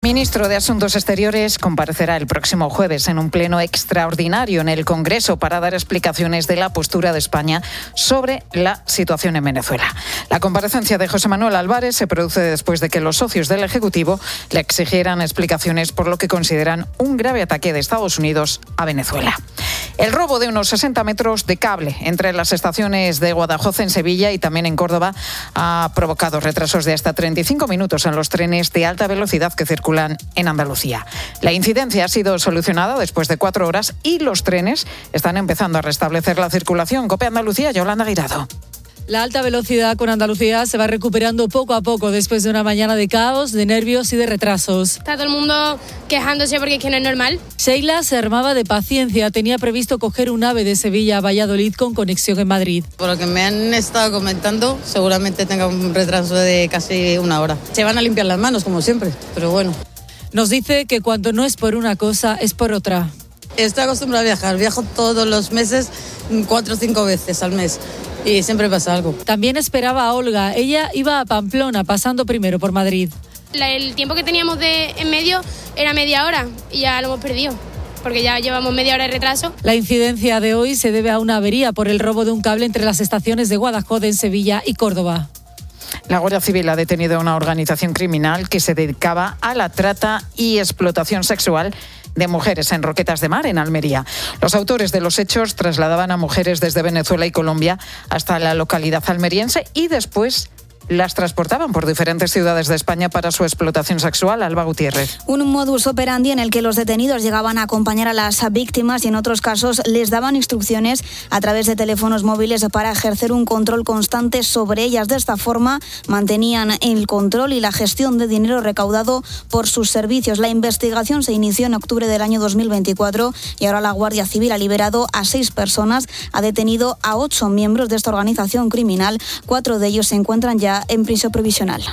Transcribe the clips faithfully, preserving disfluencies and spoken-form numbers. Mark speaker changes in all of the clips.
Speaker 1: Ministro de Asuntos Exteriores comparecerá el próximo jueves en un pleno extraordinario en el Congreso para dar explicaciones de la postura de España sobre la situación en Venezuela. La comparecencia de José Manuel Álvarez se produce después de que los socios del Ejecutivo le exigieran explicaciones por lo que consideran un grave ataque de Estados Unidos a Venezuela. El robo de unos sesenta metros de cable entre las estaciones de Guadajoz en Sevilla y también en Córdoba ha provocado retrasos de hasta treinta y cinco minutos en los trenes de alta velocidad que circulan en Andalucía. La incidencia ha sido solucionada después de cuatro horas y los trenes están empezando a restablecer la circulación. COPE Andalucía, Yolanda Guirado.
Speaker 2: La alta velocidad con Andalucía se va recuperando poco a poco después de una mañana de caos, de nervios y de retrasos.
Speaker 3: Está todo el mundo quejándose porque es que no es normal.
Speaker 2: Sheila se armaba de paciencia. Tenía previsto coger un AVE de Sevilla a Valladolid con conexión en Madrid.
Speaker 4: Por lo que me han estado comentando, seguramente tenga un retraso de casi una hora. Se van a limpiar las manos, como siempre, pero bueno.
Speaker 2: Nos dice que cuando no es por una cosa, es por otra.
Speaker 4: Estoy acostumbrada a viajar. Viajo todos los meses, cuatro o cinco veces al mes. Y siempre pasa algo.
Speaker 2: También esperaba a Olga. Ella iba a Pamplona, pasando primero por Madrid.
Speaker 3: El tiempo que teníamos de en medio era media hora y ya lo hemos perdido, porque ya llevamos media hora de retraso.
Speaker 2: La incidencia de hoy se debe a una avería por el robo de un cable entre las estaciones de Guadajoz en Sevilla y Córdoba.
Speaker 1: La Guardia Civil ha detenido a una organización criminal que se dedicaba a la trata y explotación sexual de mujeres en Roquetas de Mar, en Almería. Los autores de los hechos trasladaban a mujeres desde Venezuela y Colombia hasta la localidad almeriense y después las transportaban por diferentes ciudades de España para su explotación sexual. Alba Gutiérrez.
Speaker 5: Un modus operandi en el que los detenidos llegaban a acompañar a las víctimas y en otros casos les daban instrucciones a través de teléfonos móviles para ejercer un control constante sobre ellas. De esta forma mantenían el control y la gestión de dinero recaudado por sus servicios. La investigación se inició en octubre del año dos mil veinticuatro y ahora la Guardia Civil ha liberado a seis personas, ha detenido a ocho miembros de esta organización criminal. Cuatro de ellos se encuentran ya en prisión provisional.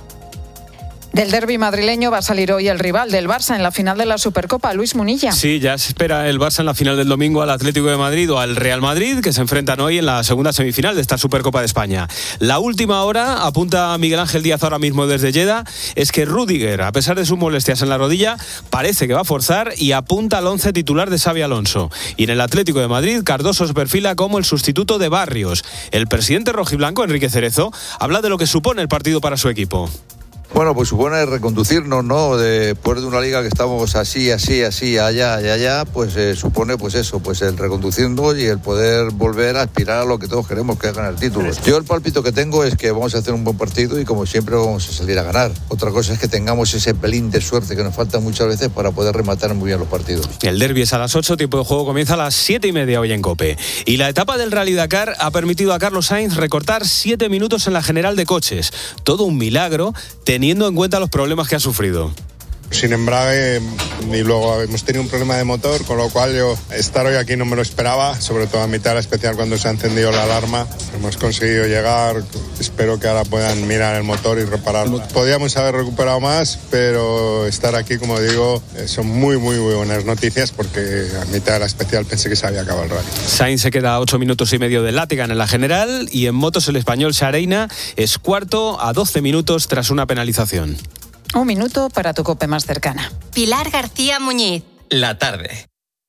Speaker 1: Del derbi madrileño va a salir hoy el rival del Barça en la final de la Supercopa, Luis Munilla.
Speaker 6: Sí, ya se espera el Barça en la final del domingo al Atlético de Madrid o al Real Madrid, que se enfrentan hoy en la segunda semifinal de esta Supercopa de España. La última hora, apunta Miguel Ángel Díaz ahora mismo desde Lleida, es que Rüdiger, a pesar de sus molestias en la rodilla, parece que va a forzar y apunta al once titular de Xabi Alonso. Y en el Atlético de Madrid, Cardoso se perfila como el sustituto de Barrios. El presidente rojiblanco, Enrique Cerezo, habla de lo que supone el partido para su equipo.
Speaker 7: Bueno, pues supone reconducirnos, ¿no? Después de una liga que estamos así, así, así, allá, allá, allá, pues eh, supone pues eso, pues el reconducirnos y el poder volver a aspirar a lo que todos queremos, que es ganar títulos. Yo el pálpito que tengo es que vamos a hacer un buen partido y como siempre vamos a salir a ganar. Otra cosa es que tengamos ese pelín de suerte que nos falta muchas veces para poder rematar muy bien los partidos.
Speaker 6: El derbi es a las ocho, tiempo de juego comienza a las siete y media hoy en COPE. Y la etapa del Rally Dakar ha permitido a Carlos Sainz recortar siete minutos en la general de coches. Todo un milagro, teniendo en cuenta los problemas que ha sufrido.
Speaker 8: Sin embrague y luego hemos tenido un problema de motor, con lo cual yo estar hoy aquí no me lo esperaba, sobre todo a mitad, especial cuando se ha encendido la alarma. Hemos conseguido llegar, espero que ahora puedan mirar el motor y repararlo. Podíamos haber recuperado más, pero estar aquí, como digo, son muy, muy, muy buenas noticias porque a mitad de la especial pensé que se había acabado el rally.
Speaker 6: Sainz se queda a ocho minutos y medio de Latigan en la general y en motos el español Xareina es cuarto a doce minutos tras una penalización.
Speaker 1: Un minuto para tu COPE más cercana.
Speaker 9: Pilar García Muñiz.
Speaker 10: La tarde.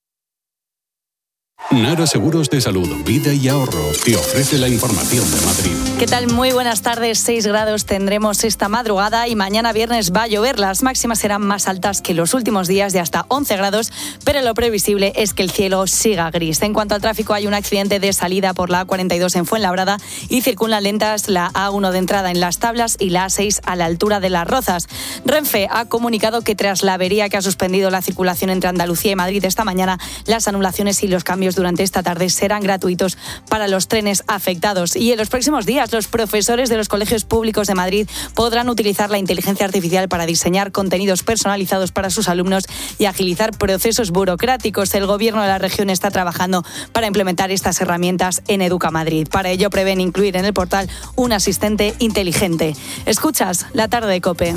Speaker 11: Nara Seguros de Salud, Vida y Ahorro te ofrece la información de Madrid.
Speaker 12: ¿Qué tal? Muy buenas tardes. seis grados tendremos esta madrugada y mañana viernes va a llover. Las máximas serán más altas que los últimos días de hasta once grados, pero lo previsible es que el cielo siga gris. En cuanto al tráfico, hay un accidente de salida por la A cuarenta y dos en Fuenlabrada y circulan lentas la A uno de entrada en Las Tablas y la A seis a la altura de Las Rozas. Renfe ha comunicado que tras la avería que ha suspendido la circulación entre Andalucía y Madrid esta mañana, las anulaciones y los cambios durante esta tarde serán gratuitos para los trenes afectados. Y en los próximos días, los profesores de los colegios públicos de Madrid podrán utilizar la inteligencia artificial para diseñar contenidos personalizados para sus alumnos y agilizar procesos burocráticos. El gobierno de la región está trabajando para implementar estas herramientas en Educa Madrid. Para ello prevén incluir en el portal un asistente inteligente. Escuchas La Tarde de COPE.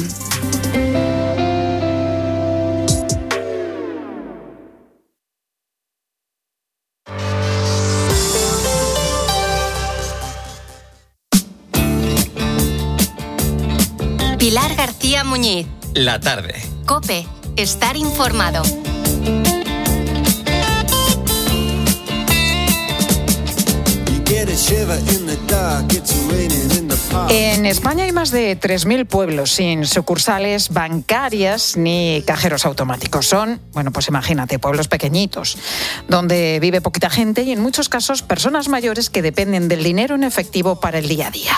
Speaker 9: Pilar García Muñiz.
Speaker 10: La tarde.
Speaker 9: COPE. Estar informado.
Speaker 1: En España hay más de tres mil pueblos sin sucursales bancarias ni cajeros automáticos. Son, bueno, pues imagínate, pueblos pequeñitos, donde vive poquita gente y en muchos casos personas mayores que dependen del dinero en efectivo para el día a día.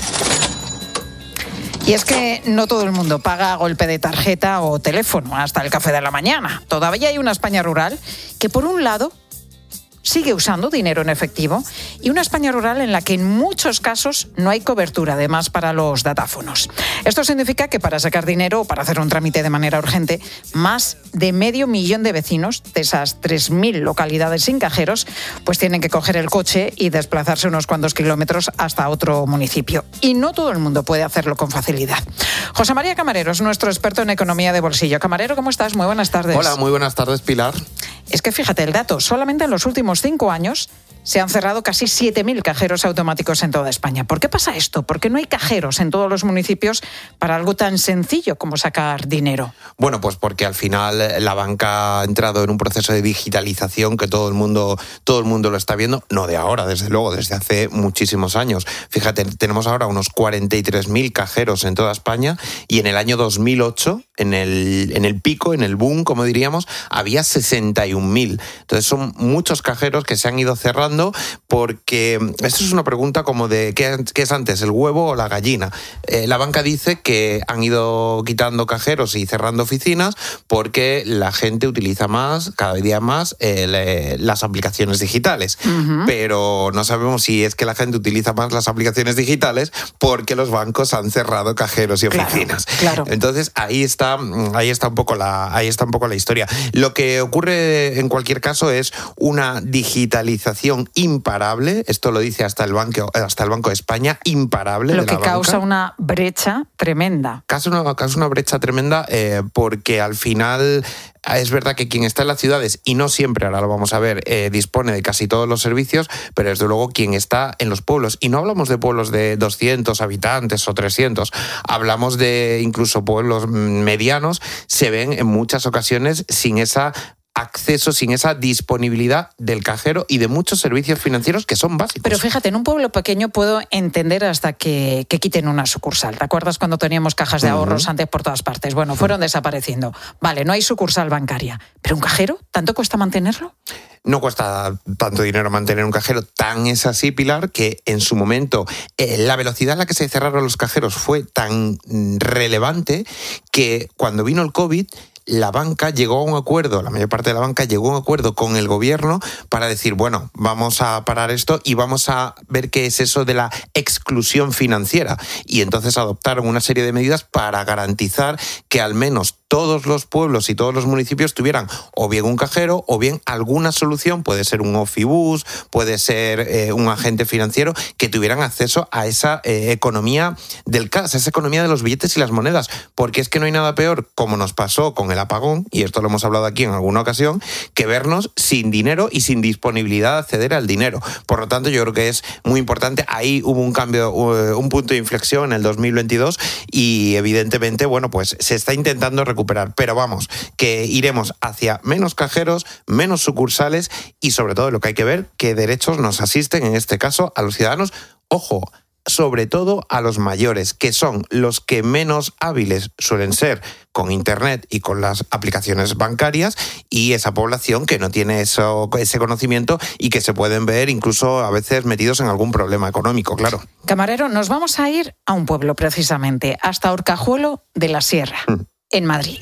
Speaker 1: Y es que no todo el mundo paga a golpe de tarjeta o teléfono hasta el café de la mañana. Todavía hay una España rural que, por un lado, sigue usando dinero en efectivo y una España rural en la que en muchos casos no hay cobertura, además, para los datáfonos. Esto significa que para sacar dinero o para hacer un trámite de manera urgente, más de medio millón de vecinos de esas tres mil localidades sin cajeros pues tienen que coger el coche y desplazarse unos cuantos kilómetros hasta otro municipio. Y no todo el mundo puede hacerlo con facilidad. José María Camarero es nuestro experto en economía de bolsillo. Camarero, ¿cómo estás? Muy buenas tardes.
Speaker 10: Hola, muy buenas tardes, Pilar.
Speaker 1: Es que fíjate el dato, solamente en los últimos cinco años se han cerrado casi siete mil cajeros automáticos en toda España. ¿Por qué pasa esto? ¿Por qué no hay cajeros en todos los municipios para algo tan sencillo como sacar dinero?
Speaker 10: Bueno, pues porque al final la banca ha entrado en un proceso de digitalización que todo el mundo, todo el mundo lo está viendo, no de ahora, desde luego, desde hace muchísimos años. Fíjate, tenemos ahora unos cuarenta y tres mil cajeros en toda España y en el año dos mil ocho, en el, en el pico, en el boom, como diríamos, había sesenta y un mil. Entonces son muchos cajeros que se han ido cerrando porque esto es una pregunta como de ¿qué, qué es antes, el huevo o la gallina? Eh, la banca dice que han ido quitando cajeros y cerrando oficinas porque la gente utiliza más, cada día más, eh, le, las aplicaciones digitales. Uh-huh. Pero no sabemos si es que la gente utiliza más las aplicaciones digitales porque los bancos han cerrado cajeros y oficinas.
Speaker 1: Claro, claro.
Speaker 10: Entonces ahí está, ahí está un poco la, ahí está un poco la historia. Lo que ocurre en cualquier caso es una digitalización imparable, esto lo dice hasta el Banco, hasta el Banco de España, imparable.
Speaker 1: Lo
Speaker 10: de
Speaker 1: que
Speaker 10: la
Speaker 1: causa
Speaker 10: banca.
Speaker 1: Una brecha tremenda.
Speaker 10: Causa una, causa una brecha tremenda eh, porque al final es verdad que quien está en las ciudades, y no siempre, ahora lo vamos a ver, eh, dispone de casi todos los servicios, pero desde luego quien está en los pueblos, y no hablamos de pueblos de doscientos habitantes o trescientos, hablamos de incluso pueblos medianos, se ven en muchas ocasiones sin esa acceso, sin esa disponibilidad del cajero y de muchos servicios financieros que son básicos.
Speaker 1: Pero fíjate, en un pueblo pequeño puedo entender hasta que, que quiten una sucursal. ¿Te acuerdas cuando teníamos cajas de ahorros uh-huh. antes por todas partes? Bueno, fueron uh-huh. desapareciendo. Vale, no hay sucursal bancaria. ¿Pero un cajero? ¿Tanto cuesta mantenerlo?
Speaker 10: No cuesta tanto dinero mantener un cajero. Tan es así, Pilar, que en su momento eh, la velocidad en la que se cerraron los cajeros fue tan relevante que cuando vino el COVID, la banca llegó a un acuerdo, la mayor parte de la banca llegó a un acuerdo con el gobierno para decir, bueno, vamos a parar esto y vamos a ver qué es eso de la exclusión financiera. Y entonces adoptaron una serie de medidas para garantizar que al menos todos los pueblos y todos los municipios tuvieran o bien un cajero o bien alguna solución, puede ser un Ofibus, puede ser eh, un agente financiero, que tuvieran acceso a esa eh, economía del cash, esa economía de los billetes y las monedas, porque es que no hay nada peor, como nos pasó con el apagón, y esto lo hemos hablado aquí en alguna ocasión, que vernos sin dinero y sin disponibilidad de acceder al dinero. Por lo tanto, yo creo que es muy importante. Ahí hubo un cambio, un punto de inflexión en el dos mil veintidós y evidentemente, bueno, pues se está intentando recuperar. Pero vamos, que iremos hacia menos cajeros, menos sucursales y sobre todo lo que hay que ver, qué derechos nos asisten, en este caso, a los ciudadanos. Ojo, sobre todo a los mayores, que son los que menos hábiles suelen ser con Internet y con las aplicaciones bancarias, y esa población que no tiene eso, ese conocimiento y que se pueden ver incluso a veces metidos en algún problema económico, claro.
Speaker 1: Camarero, nos vamos a ir a un pueblo precisamente, hasta Orcajuelo de la Sierra, mm. en Madrid.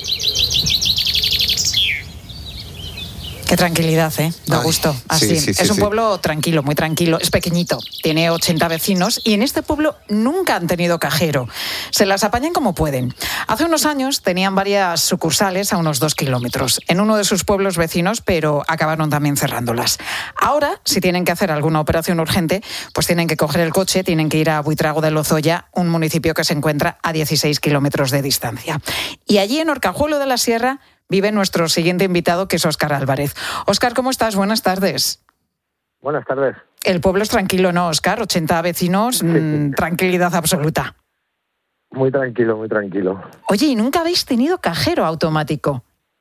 Speaker 1: Qué tranquilidad, ¿eh? Da gusto. Así.
Speaker 10: Sí, sí, sí,
Speaker 1: es un
Speaker 10: sí.
Speaker 1: pueblo tranquilo, muy tranquilo. Es pequeñito, tiene ochenta vecinos y en este pueblo nunca han tenido cajero. Se las apañan como pueden. Hace unos años tenían varias sucursales a unos dos kilómetros en uno de sus pueblos vecinos, pero acabaron también cerrándolas. Ahora, si tienen que hacer alguna operación urgente, pues tienen que coger el coche, tienen que ir a Buitrago de Lozoya, un municipio que se encuentra a dieciséis kilómetros de distancia. Y allí en Orcajuelo de la Sierra vive nuestro siguiente invitado, que es Óscar Álvarez. Óscar, ¿cómo estás? Buenas tardes.
Speaker 13: Buenas tardes.
Speaker 1: El pueblo es tranquilo, ¿no, Óscar? ochenta vecinos, sí, sí. Mmm, tranquilidad absoluta.
Speaker 13: Muy tranquilo, muy tranquilo.
Speaker 1: Oye, ¿y nunca habéis tenido cajero automático?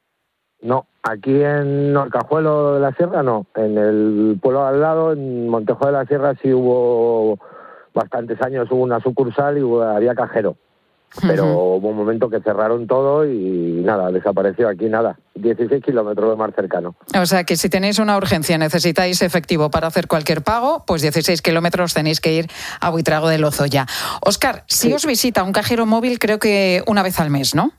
Speaker 13: No, aquí en Orcajuelo de la Sierra no. En el pueblo al lado, en Montejo de la Sierra, sí hubo bastantes años, hubo una sucursal y hubo, había cajero. Pero uh-huh. hubo un momento que cerraron todo y nada, desapareció aquí nada. dieciséis kilómetros de mar cercano.
Speaker 1: O sea que si tenéis una urgencia, necesitáis efectivo para hacer cualquier pago, pues dieciséis kilómetros tenéis que ir a Buitrago de Lozoya. Óscar, si sí. os visita un cajero móvil, creo que una vez al mes, ¿no?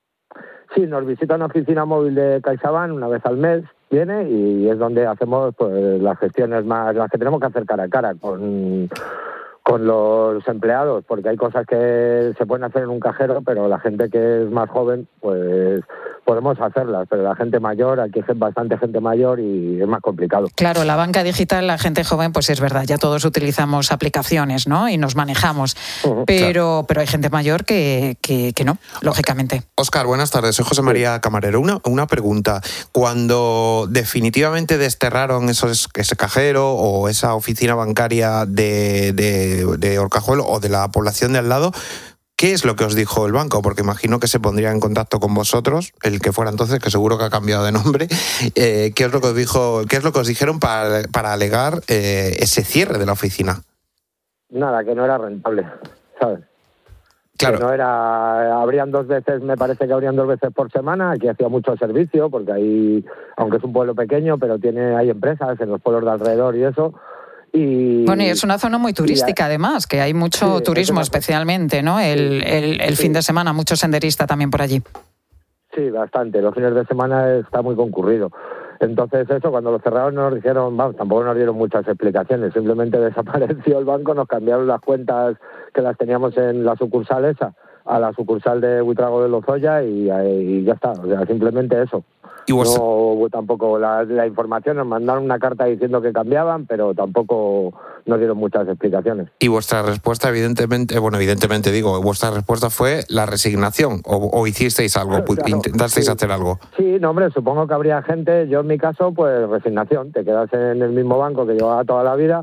Speaker 13: Sí, nos visita una oficina móvil de CaixaBank una vez al mes, viene y es donde hacemos pues, las gestiones más, las que tenemos que hacer cara a cara con... con los empleados, porque hay cosas que se pueden hacer en un cajero, pero la gente que es más joven, pues podemos hacerlas, pero la gente mayor, aquí hay bastante gente mayor y es más complicado.
Speaker 1: Claro, la banca digital, la gente joven, pues es verdad, ya todos utilizamos aplicaciones, ¿no? Y nos manejamos, uh-huh, pero, claro. pero hay gente mayor que, que, que no, lógicamente.
Speaker 10: Óscar, buenas tardes, soy José María Camarero. Una, una pregunta, cuando definitivamente desterraron esos, ese cajero o esa oficina bancaria de... de de Orcajuelo o de la población de al lado, ¿qué es lo que os dijo el banco? Porque imagino que se pondría en contacto con vosotros, el que fuera entonces, que seguro que ha cambiado de nombre. Eh, ¿Qué es lo que os dijo? ¿Qué es lo que os dijeron para, para alegar eh, ese cierre de la oficina?
Speaker 13: Nada, que no era rentable, ¿sabes?
Speaker 10: Claro.
Speaker 13: Que no era, habrían dos veces, me parece que habrían dos veces por semana. Aquí hacía mucho servicio, porque ahí, aunque es un pueblo pequeño, pero tiene hay empresas en los pueblos de alrededor y eso. Y,
Speaker 1: bueno, y es una zona muy turística, hay, además, que hay mucho sí, turismo especialmente, ¿no? El, el, el sí. fin de semana, mucho senderista también por allí.
Speaker 13: Sí, bastante. Los fines de semana está muy concurrido. Entonces eso, cuando lo cerraron nos dijeron, vamos, tampoco nos dieron muchas explicaciones, simplemente desapareció el banco, nos cambiaron las cuentas que las teníamos en la sucursal esa, a la sucursal de Buitrago de Lozoya y, y ya está, o sea, simplemente eso.
Speaker 10: ¿Y vos?
Speaker 13: No hubo tampoco la, la información, nos mandaron una carta diciendo que cambiaban, pero tampoco nos dieron muchas explicaciones.
Speaker 10: Y vuestra respuesta, evidentemente, bueno, evidentemente digo, vuestra respuesta fue la resignación, o, o hicisteis algo, claro, intentasteis sí. hacer algo.
Speaker 13: Sí, no, hombre, supongo que habría gente, yo en mi caso, pues resignación, te quedas en el mismo banco que llevaba toda la vida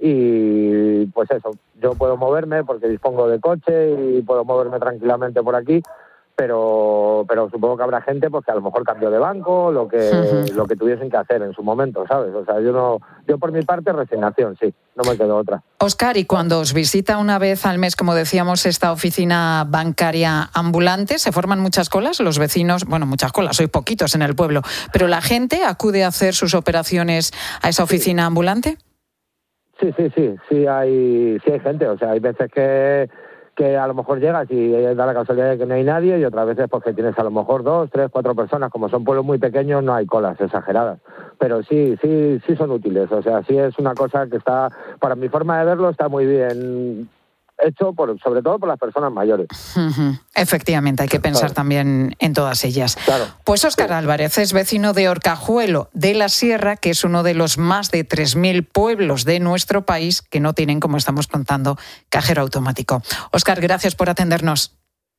Speaker 13: y pues eso, yo puedo moverme porque dispongo de coche y puedo moverme tranquilamente por aquí. Pero pero supongo que habrá gente pues que a lo mejor cambió de banco, lo que uh-huh. lo que tuviesen que hacer en su momento, ¿sabes? O sea, yo no yo por mi parte resignación, sí, no me quedo otra.
Speaker 1: Óscar, y cuando os visita una vez al mes, como decíamos, esta oficina bancaria ambulante, ¿se forman muchas colas? Los vecinos, bueno, muchas colas, sois poquitos en el pueblo, pero la gente acude a hacer sus operaciones a esa oficina sí. ambulante?
Speaker 13: Sí, sí, sí, sí hay sí hay gente, o sea, hay veces que que a lo mejor llegas y da la casualidad de que no hay nadie y otras veces porque tienes a lo mejor dos, tres, cuatro personas. Como son pueblos muy pequeños no hay colas exageradas, pero sí, sí, sí son útiles. O sea, sí es una cosa que está, para mi forma de verlo, está muy bien hecho, por, sobre todo por las personas mayores.
Speaker 1: Uh-huh. Efectivamente, hay que pensar claro. también en todas ellas.
Speaker 13: Claro.
Speaker 1: Pues Óscar sí. Álvarez es vecino de Orcajuelo de la Sierra, que es uno de los más de tres mil pueblos de nuestro país que no tienen, como estamos contando, cajero automático. Óscar, gracias por atendernos.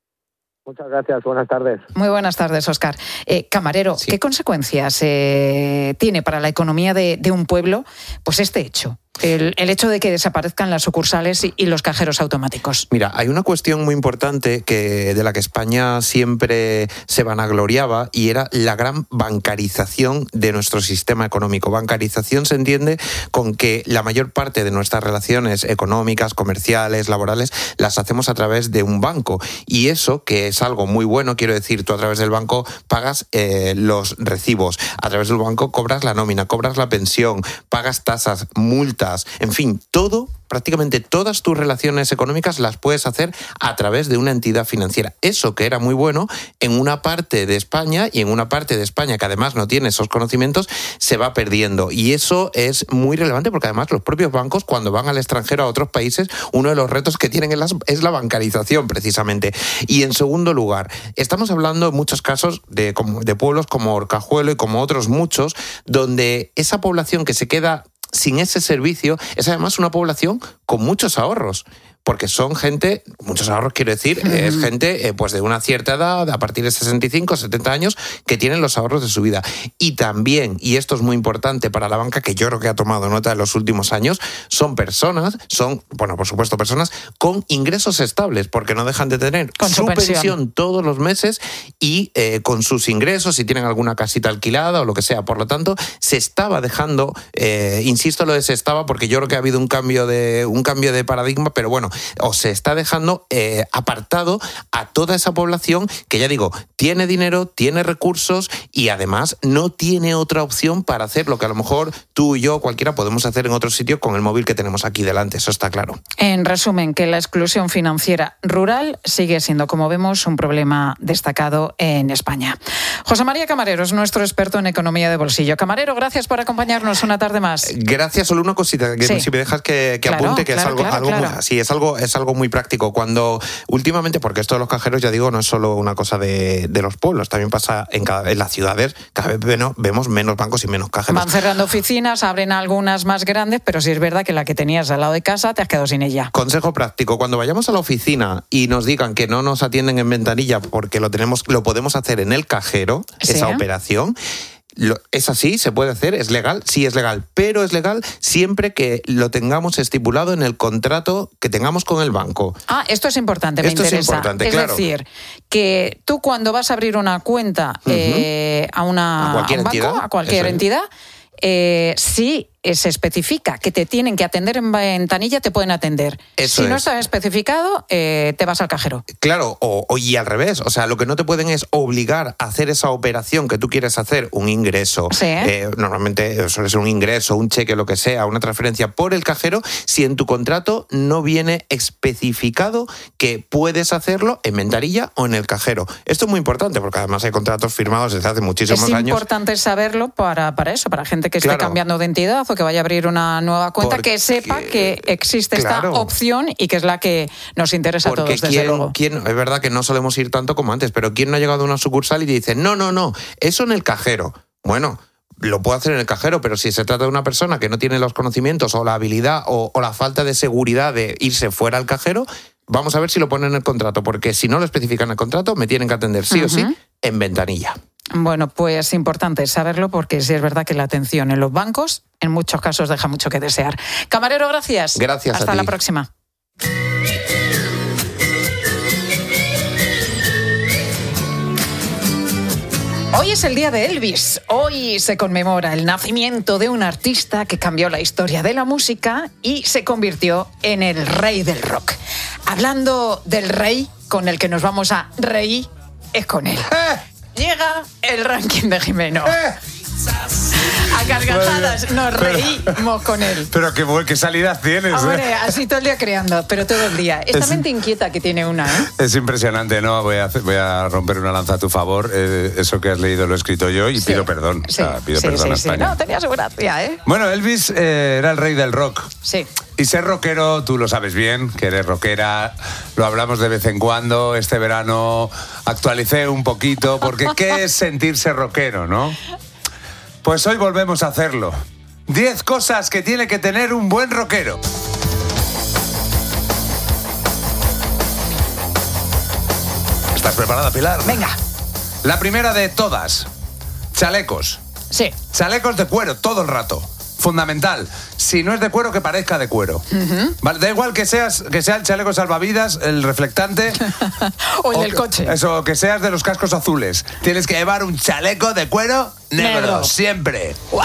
Speaker 13: Muchas gracias, buenas tardes.
Speaker 1: Muy buenas tardes, Óscar. Eh, Camarero, sí. ¿qué consecuencias eh, tiene para la economía de, de un pueblo pues este hecho? El, el hecho de que desaparezcan las sucursales y, y los cajeros automáticos.
Speaker 10: Mira, hay una cuestión muy importante que, de la que España siempre se vanagloriaba y era la gran bancarización de nuestro sistema económico. Bancarización se entiende con que la mayor parte de nuestras relaciones económicas, comerciales, laborales, las hacemos a través de un banco. Y eso, que es algo muy bueno, quiero decir, tú a través del banco pagas eh, los recibos, a través del banco cobras la nómina, cobras la pensión, pagas tasas, multas, en fin, todo, prácticamente todas tus relaciones económicas las puedes hacer a través de una entidad financiera. Eso que era muy bueno en una parte de España y en una parte de España que además no tiene esos conocimientos, se va perdiendo. Y eso es muy relevante porque además los propios bancos, cuando van al extranjero a otros países, uno de los retos que tienen es la bancarización precisamente. Y en segundo lugar, estamos hablando en muchos casos de, de pueblos como Orcajuelo y como otros muchos, donde esa población que se queda sin ese servicio es además una población con muchos ahorros. porque son gente, muchos ahorros quiero decir, uh-huh. es gente eh, pues de una cierta edad, a partir de sesenta y cinco, setenta años, que tienen los ahorros de su vida. Y también, y esto es muy importante para la banca, que yo creo que ha tomado nota en los últimos años, son personas, son, bueno, por supuesto, personas con ingresos estables, porque no dejan de tener
Speaker 1: con
Speaker 10: su,
Speaker 1: su pensión.
Speaker 10: pensión todos los meses y eh, con sus ingresos, si tienen alguna casita alquilada o lo que sea. Por lo tanto, se estaba dejando, eh, insisto lo de se estaba, porque yo creo que ha habido un cambio de, un cambio de paradigma, pero bueno, o se está dejando eh, apartado a toda esa población que, ya digo, tiene dinero, tiene recursos y además no tiene otra opción para hacer lo que a lo mejor tú y yo, cualquiera, podemos hacer en otro sitio con el móvil que tenemos aquí delante. Eso está claro.
Speaker 1: En resumen, que la exclusión financiera rural sigue siendo, como vemos, un problema destacado en España. José María Camarero es nuestro experto en economía de bolsillo. Camarero, gracias por acompañarnos una tarde más.
Speaker 10: Gracias. Solo una cosita, que sí. si me dejas que, que
Speaker 1: claro,
Speaker 10: apunte, que
Speaker 1: claro,
Speaker 10: es algo,
Speaker 1: claro,
Speaker 10: algo
Speaker 1: claro.
Speaker 10: Muy, sí, es algo, es algo muy práctico. Cuando últimamente, porque esto de los cajeros, ya digo, no es solo una cosa de, de los pueblos, también pasa en, cada, en las ciudades, cada vez menos, vemos menos bancos y menos cajeros.
Speaker 1: Van cerrando oficinas, abren algunas más grandes, pero sí es verdad que la que tenías al lado de casa te has quedado sin ella.
Speaker 10: Consejo práctico, cuando vayamos a la oficina y nos digan que no nos atienden en ventanilla porque lo tenemos, lo podemos hacer en el cajero, ¿sí? Esa operación. Lo, es así, se puede hacer, es legal, sí es legal, pero es legal siempre que lo tengamos estipulado en el contrato que tengamos con el banco.
Speaker 1: Ah, esto es importante, me
Speaker 10: esto
Speaker 1: interesa.
Speaker 10: Es importante,
Speaker 1: es
Speaker 10: claro.
Speaker 1: decir, que tú cuando vas a abrir una cuenta uh-huh. eh, a, una,
Speaker 10: a, cualquier
Speaker 1: a un banco,
Speaker 10: entidad,
Speaker 1: a cualquier entidad, eh, sí se especifica que te tienen que atender en ventanilla, te pueden atender.
Speaker 10: Eso
Speaker 1: si no
Speaker 10: es.
Speaker 1: está especificado, eh, te vas al cajero.
Speaker 10: Claro, o, o y al revés. O sea, lo que no te pueden es obligar a hacer esa operación que tú quieres hacer, un ingreso.
Speaker 1: Sí.
Speaker 10: Eh, normalmente suele ser un ingreso, un cheque, lo que sea, una transferencia por el cajero, si en tu contrato no viene especificado que puedes hacerlo en ventanilla o en el cajero. Esto es muy importante porque además hay contratos firmados desde hace muchísimos
Speaker 1: es
Speaker 10: años.
Speaker 1: Es importante saberlo para, para eso, para gente que esté
Speaker 10: claro.
Speaker 1: cambiando de entidad o que vaya a abrir una nueva cuenta,
Speaker 10: porque,
Speaker 1: que sepa que existe
Speaker 10: claro.
Speaker 1: esta opción y que es la que nos interesa
Speaker 10: porque
Speaker 1: a todos, desde
Speaker 10: ¿quién,
Speaker 1: luego.
Speaker 10: ¿quién, es verdad que no solemos ir tanto como antes, pero ¿quién no ha llegado a una sucursal y dice, no, no, no, eso en el cajero? Bueno, lo puedo hacer en el cajero, pero si se trata de una persona que no tiene los conocimientos o la habilidad o, o la falta de seguridad de irse fuera al cajero, vamos a ver si lo ponen en el contrato, porque si no lo especifican en el contrato, me tienen que atender sí uh-huh. o sí en ventanilla.
Speaker 1: Bueno, pues importante saberlo porque sí es verdad que la atención en los bancos en muchos casos deja mucho que desear. Camarero, gracias.
Speaker 10: Gracias
Speaker 1: Hasta
Speaker 10: a ti.
Speaker 1: la próxima. Hoy es el día de Elvis. Hoy se conmemora el nacimiento de un artista que cambió la historia de la música y se convirtió en el rey del rock. Hablando del rey con el que nos vamos a reír, es con él.
Speaker 14: ¡Eh!
Speaker 1: Llega el ranking de Jimeno.
Speaker 14: ¡Eh!
Speaker 1: A carcajadas
Speaker 14: pero,
Speaker 1: nos reímos pero, con él.
Speaker 14: Pero qué, qué salidas tienes.
Speaker 1: Hombre,
Speaker 14: ¿eh?
Speaker 1: así todo el día creando, pero todo el día. Esta es, mente inquieta que tiene una, ¿eh?
Speaker 14: Es impresionante, ¿no? Voy a, voy a romper una lanza a tu favor. Eh, eso que has leído lo he escrito yo y
Speaker 1: sí,
Speaker 14: pido perdón.
Speaker 1: Sí,
Speaker 14: o sea, pido
Speaker 1: sí,
Speaker 14: perdón
Speaker 1: sí,
Speaker 14: a España.
Speaker 1: Sí. No, tenía su gracia, ¿eh?
Speaker 14: Bueno, Elvis eh, era el rey del rock.
Speaker 1: Sí.
Speaker 14: Y ser rockero, tú lo sabes bien, que eres rockera, lo hablamos de vez en cuando. Este verano actualicé un poquito, porque ¿qué es sentirse rockero, no? Pues hoy volvemos a hacerlo. Diez cosas que tiene que tener un buen rockero. ¿Estás preparada, Pilar?
Speaker 1: Venga.
Speaker 14: La primera de todas. Chalecos.
Speaker 1: Sí.
Speaker 14: Chalecos de cuero, todo el rato. Fundamental. Si no es de cuero, que parezca de cuero. Uh-huh. Vale, da igual que seas que sea el chaleco salvavidas, el reflectante.
Speaker 1: o el
Speaker 14: o
Speaker 1: del
Speaker 14: que,
Speaker 1: coche.
Speaker 14: Eso, que seas de los cascos azules. Tienes que llevar un chaleco de cuero negro, negro. Siempre.
Speaker 1: ¡Wow!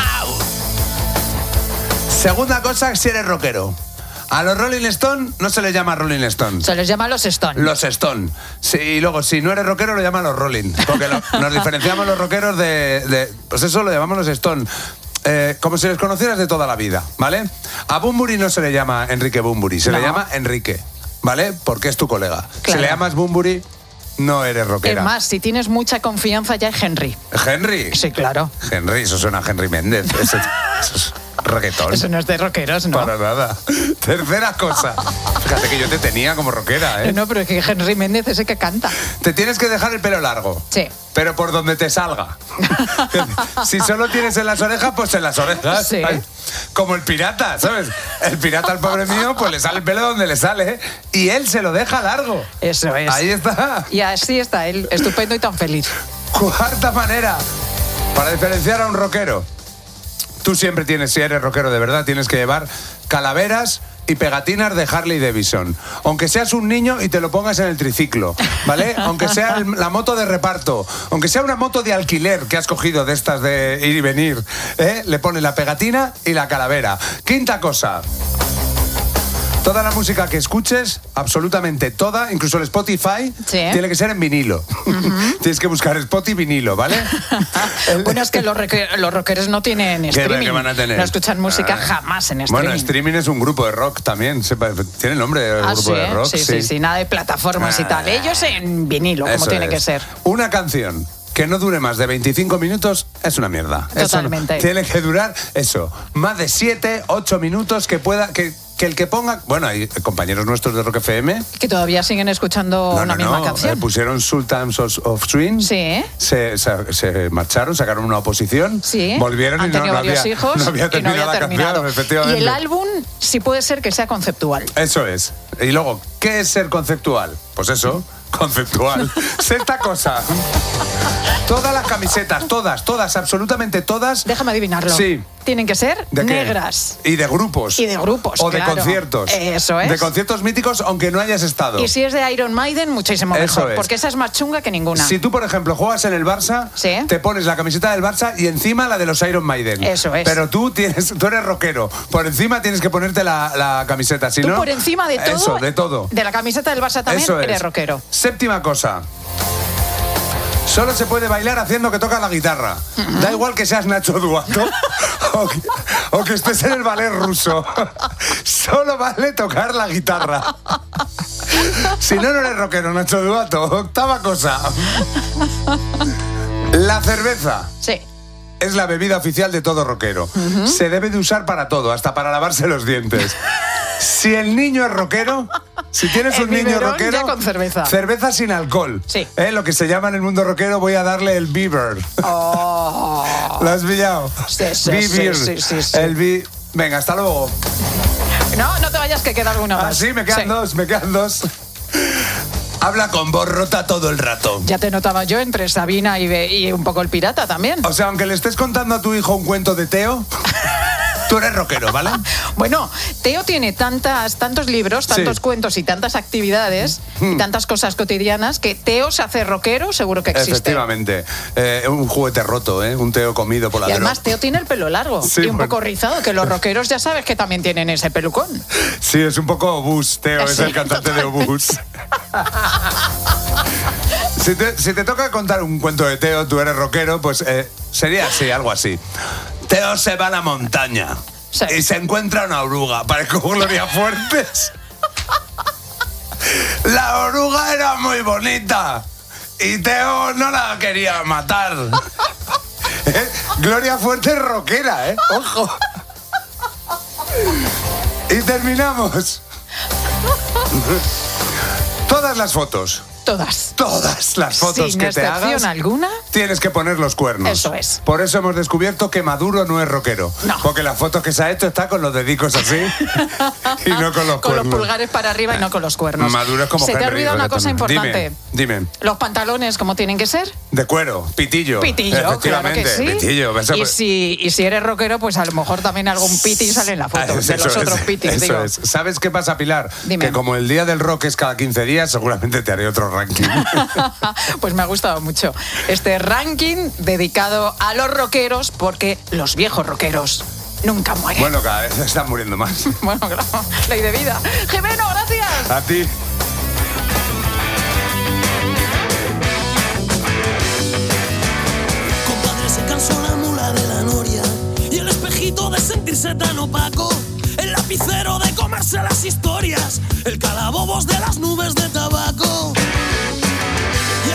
Speaker 14: Segunda cosa, si eres rockero. A los Rolling Stone no se les llama Rolling Stone.
Speaker 1: Se les llama los Stone.
Speaker 14: Los Stone. Sí, y luego, si no eres rockero, lo llaman los Rolling. Porque lo, nos diferenciamos los rockeros de, de... Pues eso lo llamamos los Stone. Eh, como si les conocieras de toda la vida, ¿vale? A Bunbury no se le llama Enrique Bunbury, se no. le llama Enrique, ¿vale? Porque es tu colega.
Speaker 1: Claro.
Speaker 14: Si le llamas Bunbury, no eres rockera.
Speaker 1: Es más, si tienes mucha confianza ya es Henry.
Speaker 14: ¿Henry?
Speaker 1: Sí, claro.
Speaker 14: Henry, eso suena a Henry Méndez. Eso, eso es... reggaetón.
Speaker 1: Eso no es de rockeros, ¿no?
Speaker 14: Para nada. Tercera cosa. Fíjate que yo te tenía como rockera, ¿eh?
Speaker 1: No, pero es que Henry Méndez ese que canta.
Speaker 14: Te tienes que dejar el pelo largo.
Speaker 1: Sí.
Speaker 14: Pero por donde te salga. Si solo tienes en las orejas, pues en las orejas.
Speaker 1: Sí.
Speaker 14: Ay, como el pirata, ¿sabes? El pirata, al pobre mío, pues le sale el pelo donde le sale y él se lo deja largo.
Speaker 1: Eso es.
Speaker 14: Ahí está.
Speaker 1: Y así está él, estupendo y tan feliz.
Speaker 14: Cuarta manera para diferenciar a un rockero. Tú siempre tienes, si eres rockero de verdad, tienes que llevar calaveras y pegatinas de Harley Davidson. Aunque seas un niño y te lo pongas en el triciclo, ¿vale? Aunque sea el, la moto de reparto, aunque sea una moto de alquiler que has cogido de estas de ir y venir, ¿eh? Le pones la pegatina y la calavera. Quinta cosa. Toda la música que escuches, absolutamente toda, incluso el Spotify,
Speaker 1: sí.
Speaker 14: tiene que ser en vinilo. Uh-huh. Tienes que buscar Spotify vinilo, ¿vale?
Speaker 1: Bueno, es que los, los rockeros no tienen streaming.
Speaker 14: ¿Qué van a tener?
Speaker 1: No escuchan música
Speaker 14: ah.
Speaker 1: jamás en streaming.
Speaker 14: Bueno, streaming es un grupo de rock también. Tiene el nombre de
Speaker 1: ah,
Speaker 14: grupo
Speaker 1: sí,
Speaker 14: de rock.
Speaker 1: Sí, sí, sí, sí, nada de plataformas ah. y tal. Ellos en vinilo, como tiene
Speaker 14: es.
Speaker 1: que ser.
Speaker 14: Una canción que no dure más de veinticinco minutos es una mierda.
Speaker 1: Totalmente.
Speaker 14: Eso, tiene que durar eso, más de siete, ocho minutos que pueda... que Que el que ponga... Bueno, hay compañeros nuestros de Rock F M...
Speaker 1: Que todavía siguen escuchando
Speaker 14: no,
Speaker 1: una
Speaker 14: no,
Speaker 1: misma
Speaker 14: no.
Speaker 1: canción.
Speaker 14: Eh, pusieron Sultans of Swing.
Speaker 1: Sí.
Speaker 14: Se, se, se marcharon, sacaron una oposición.
Speaker 1: Sí.
Speaker 14: Volvieron
Speaker 1: Han
Speaker 14: y no, no,
Speaker 1: varios
Speaker 14: había,
Speaker 1: hijos
Speaker 14: no había terminado
Speaker 1: y no había
Speaker 14: la
Speaker 1: terminado.
Speaker 14: canción, efectivamente.
Speaker 1: Y el álbum sí puede ser que sea conceptual.
Speaker 14: Eso es. Y luego, ¿qué es ser conceptual? Pues eso, conceptual. Sexta cosa. Todas las camisetas, todas, todas, absolutamente todas.
Speaker 1: Déjame adivinarlo.
Speaker 14: Sí.
Speaker 1: Tienen que ser
Speaker 14: ¿De
Speaker 1: negras.
Speaker 14: Y de grupos.
Speaker 1: Y de grupos,
Speaker 14: O
Speaker 1: claro.
Speaker 14: de conciertos.
Speaker 1: Eso es.
Speaker 14: De conciertos míticos, aunque no hayas estado.
Speaker 1: Y si es de Iron Maiden, muchísimo
Speaker 14: Eso
Speaker 1: mejor,
Speaker 14: es.
Speaker 1: porque esa es más chunga que ninguna.
Speaker 14: Si tú, por ejemplo, juegas en el Barça,
Speaker 1: ¿sí?
Speaker 14: te pones la camiseta del Barça y encima la de los Iron Maiden.
Speaker 1: Eso es.
Speaker 14: Pero tú tienes, tú eres rockero. Por encima tienes que ponerte la, la camiseta. Si
Speaker 1: tú
Speaker 14: no,
Speaker 1: por encima de todo,
Speaker 14: eso, de todo.
Speaker 1: De la camiseta del Barça también,
Speaker 14: Eso
Speaker 1: eres
Speaker 14: es.
Speaker 1: rockero.
Speaker 14: Séptima cosa. Solo se puede bailar haciendo que tocas la guitarra. Uh-huh. Da igual que seas Nacho Duato o, que, o que estés en el ballet ruso. Solo vale tocar la guitarra. Si no, no eres rockero, Nacho Duato. Octava cosa. La cerveza.
Speaker 1: Sí.
Speaker 14: Es la bebida oficial de todo rockero. Uh-huh. Se debe de usar para todo, hasta para lavarse los dientes. Si el niño es rockero, si tienes
Speaker 1: el
Speaker 14: un niño rockero,
Speaker 1: ya con cerveza.
Speaker 14: Cerveza sin alcohol.
Speaker 1: Sí.
Speaker 14: ¿Eh? Lo que se llama en el mundo rockero, voy a darle el beaver.
Speaker 1: Oh.
Speaker 14: ¿Lo has pillado?
Speaker 1: Sí, sí,
Speaker 14: Beaver.
Speaker 1: sí, sí, sí, sí.
Speaker 14: El bi... Venga, hasta luego.
Speaker 1: No, no te vayas que queda alguna más.
Speaker 14: Ah, sí, me quedan sí. dos, me quedan dos. Habla con voz rota todo el rato.
Speaker 1: Ya te notaba yo entre Sabina y, y un poco el pirata también.
Speaker 14: O sea, aunque le estés contando a tu hijo un cuento de Teo, tú eres rockero, ¿vale?
Speaker 1: Bueno, Teo tiene tantas, tantos libros, tantos sí. cuentos y tantas actividades mm. y tantas cosas cotidianas que Teo se hace rockero, seguro que existe.
Speaker 14: Efectivamente. Eh, un juguete roto, ¿eh? Un Teo comido por la
Speaker 1: Y además Teo tiene el pelo largo sí, y un bueno. poco rizado, que los rockeros ya sabes que también tienen ese pelucón.
Speaker 14: Sí, es un poco Obús, Teo, sí, es el cantante totalmente. de Obús. Si te, si te toca contar un cuento de Teo, tú eres rockero, pues eh, sería así, algo así. Teo se va a la montaña sí. y se encuentra una oruga. Parezco Gloria Fuertes. La oruga era muy bonita y Teo no la quería matar. ¿Eh? Gloria Fuertes rockera, ¿eh? Ojo. Y terminamos. Todas las fotos.
Speaker 1: Todas.
Speaker 14: Todas las fotos
Speaker 1: Sin
Speaker 14: que te hagas. ¿Sin
Speaker 1: excepción alguna?
Speaker 14: Tienes que poner los cuernos.
Speaker 1: Eso es.
Speaker 14: Por eso hemos descubierto que Maduro no es rockero.
Speaker 1: No.
Speaker 14: Porque las fotos que se ha hecho está con los dedicos así y no con los
Speaker 1: con
Speaker 14: cuernos.
Speaker 1: Con los pulgares para arriba y no con los cuernos.
Speaker 14: Maduro es como
Speaker 1: Se te ha olvidado una cosa importante.
Speaker 14: Dime, dime.
Speaker 1: ¿Los pantalones cómo tienen que ser?
Speaker 14: De cuero, pitillo.
Speaker 1: Pitillo,
Speaker 14: efectivamente,
Speaker 1: claro que sí.
Speaker 14: Pitillo. Eso
Speaker 1: y,
Speaker 14: pues...
Speaker 1: si, y si eres rockero, pues a lo mejor también algún piti sale en la foto. Eso de los es, otros pitis,
Speaker 14: eso
Speaker 1: digo.
Speaker 14: Es. ¿Sabes qué pasa, Pilar?
Speaker 1: Dime.
Speaker 14: Que como el día del rock es cada quince días, seguramente te haré otro ranking.
Speaker 1: Pues me ha gustado mucho este ranking dedicado a los rockeros, porque los viejos rockeros nunca mueren.
Speaker 14: Bueno, cada vez están muriendo más.
Speaker 1: Bueno, claro, ley de vida. Jimeno, gracias.
Speaker 14: A ti.
Speaker 15: Compadre, se cansó la mula de la noria y el espejito de sentirse tan opaco, el lapicero de comerse las historias, el calabobos de las nubes de tabaco. Y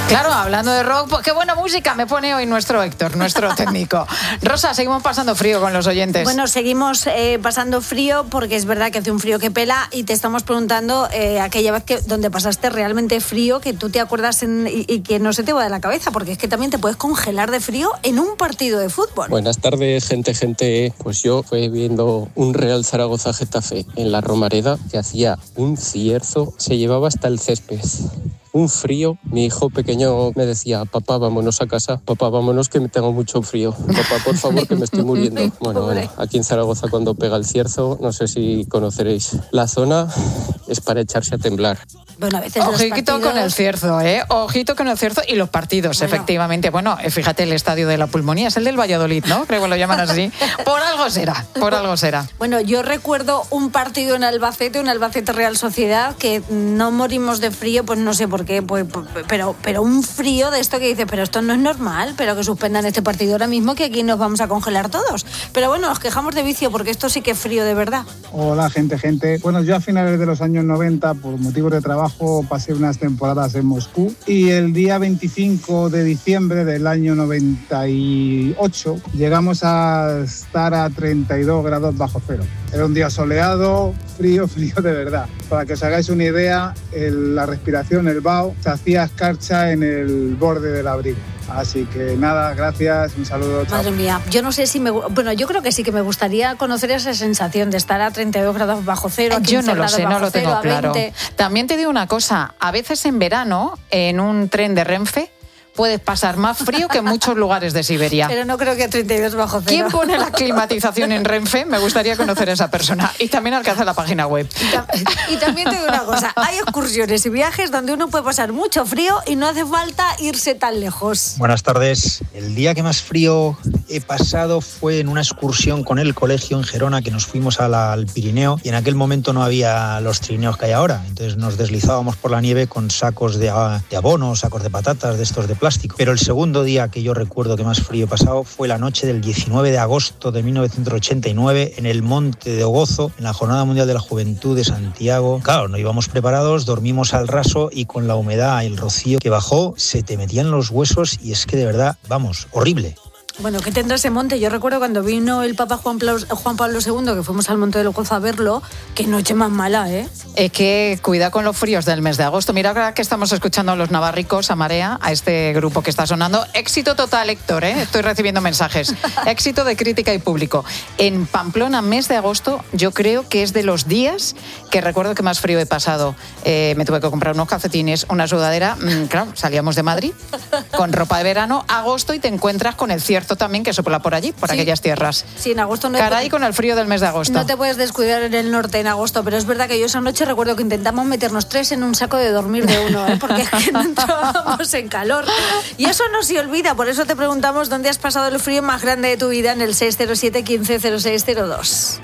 Speaker 1: Claro, hablando de rock, pues qué buena música me pone hoy nuestro Héctor, nuestro técnico. Rosa, seguimos pasando frío con los oyentes.
Speaker 16: Bueno, seguimos eh, pasando frío porque es verdad que hace un frío que pela y te estamos preguntando eh, aquella vez que donde pasaste realmente frío, que tú te acuerdas en, y, y que no se te va de la cabeza, porque es que también te puedes congelar de frío en un partido de fútbol.
Speaker 17: Buenas tardes, gente, gente. Pues yo fui viendo un Real Zaragoza-Getafe en la Romareda que hacía un cierzo, se llevaba hasta el césped. Un frío, mi hijo pequeño me decía, papá, vámonos a casa, papá, vámonos que me tengo mucho frío, papá, por favor, que me estoy muriendo. Bueno, bueno, aquí en Zaragoza cuando pega el cierzo, no sé si conoceréis, la zona es para echarse a temblar.
Speaker 16: Bueno, a veces
Speaker 1: Ojito
Speaker 16: partidos...
Speaker 1: con el cierzo, ¿eh? Ojito con el cierzo y los partidos, bueno. efectivamente. Bueno, fíjate, el estadio de la pulmonía es el del Valladolid, ¿no? Creo que lo llaman así. Por algo será, por algo será.
Speaker 16: Bueno, yo recuerdo un partido en Albacete, un Albacete Real Sociedad, que no morimos de frío, pues no sé por qué, pues, pero, pero un frío de esto que dices, pero esto no es normal, pero que suspendan este partido ahora mismo, que aquí nos vamos a congelar todos. Pero bueno, nos quejamos de vicio porque esto sí que es frío de verdad.
Speaker 18: Hola, gente, gente. Bueno, yo a finales de los años noventa, por motivos de trabajo, pasé unas temporadas en Moscú y el día veinticinco de diciembre del año noventa y ocho llegamos a estar a treinta y dos grados bajo cero. Era un día soleado, frío, frío de verdad. Para que os hagáis una idea, el, la respiración, el vaho, se hacía escarcha en el borde del abrigo. Así que nada, gracias, un saludo. Chao.
Speaker 16: Madre mía, yo no sé si me... Bueno, yo creo que sí que me gustaría conocer esa sensación de estar a treinta y dos grados bajo cero. A
Speaker 1: yo no lo sé, no lo tengo
Speaker 16: cero,
Speaker 1: claro. También te digo una cosa, a veces en verano, en un tren de Renfe, puedes pasar más frío que en muchos lugares de Siberia.
Speaker 16: Pero no creo que a treinta y dos bajo cero.
Speaker 1: ¿Quién pone la climatización en Renfe? Me gustaría conocer a esa persona. Y también alcanza la página web.
Speaker 16: Y, y también te digo una cosa, hay excursiones y viajes donde uno puede pasar mucho frío y no hace falta irse tan lejos.
Speaker 19: Buenas tardes. El día que más frío he pasado fue en una excursión con el colegio en Gerona, que nos fuimos a la, al Pirineo, y en aquel momento no había los trineos que hay ahora. Entonces nos deslizábamos por la nieve con sacos de, de abono, sacos de patatas, de estos de plástico. Pero el segundo día que yo recuerdo que más frío he pasado fue la noche del diecinueve de agosto de mil novecientos ochenta y nueve en el Monte de Ogozo, en la Jornada Mundial de la Juventud de Santiago. Claro, no íbamos preparados, dormimos al raso y con la humedad y el rocío que bajó se te metían los huesos y es que de verdad, vamos, horrible.
Speaker 16: Bueno, ¿qué tendrá ese monte? Yo recuerdo cuando vino el Papa Juan Pablo, Juan Pablo segundo, que fuimos al Monte de Ogozo a verlo, qué noche más mala, ¿eh?
Speaker 1: Es que cuida con los fríos del mes de agosto. Mira ahora que estamos escuchando a los navarricos, a Marea, a este grupo que está sonando. Éxito total, Héctor, ¿eh? Estoy recibiendo mensajes. Éxito de crítica y público. En Pamplona, mes de agosto, yo creo que es de los días que recuerdo que más frío he pasado. Eh, me tuve que comprar unos calcetines, una sudadera. Mm, claro, salíamos de Madrid con ropa de verano, agosto, y te encuentras con el cierto también que sopla por allí, por sí. aquellas tierras.
Speaker 16: Sí, en agosto no.
Speaker 1: Caray, con el frío del mes de agosto.
Speaker 16: No te puedes descuidar en el norte en agosto, pero es verdad que yo esa noche recuerdo que intentamos meternos tres en un saco de dormir de uno, ¿eh? Porque es que no entrábamos en calor. Y eso no se olvida, por eso te preguntamos dónde has pasado el frío más grande de tu vida en el seis cero siete, quince cero seis cero dos.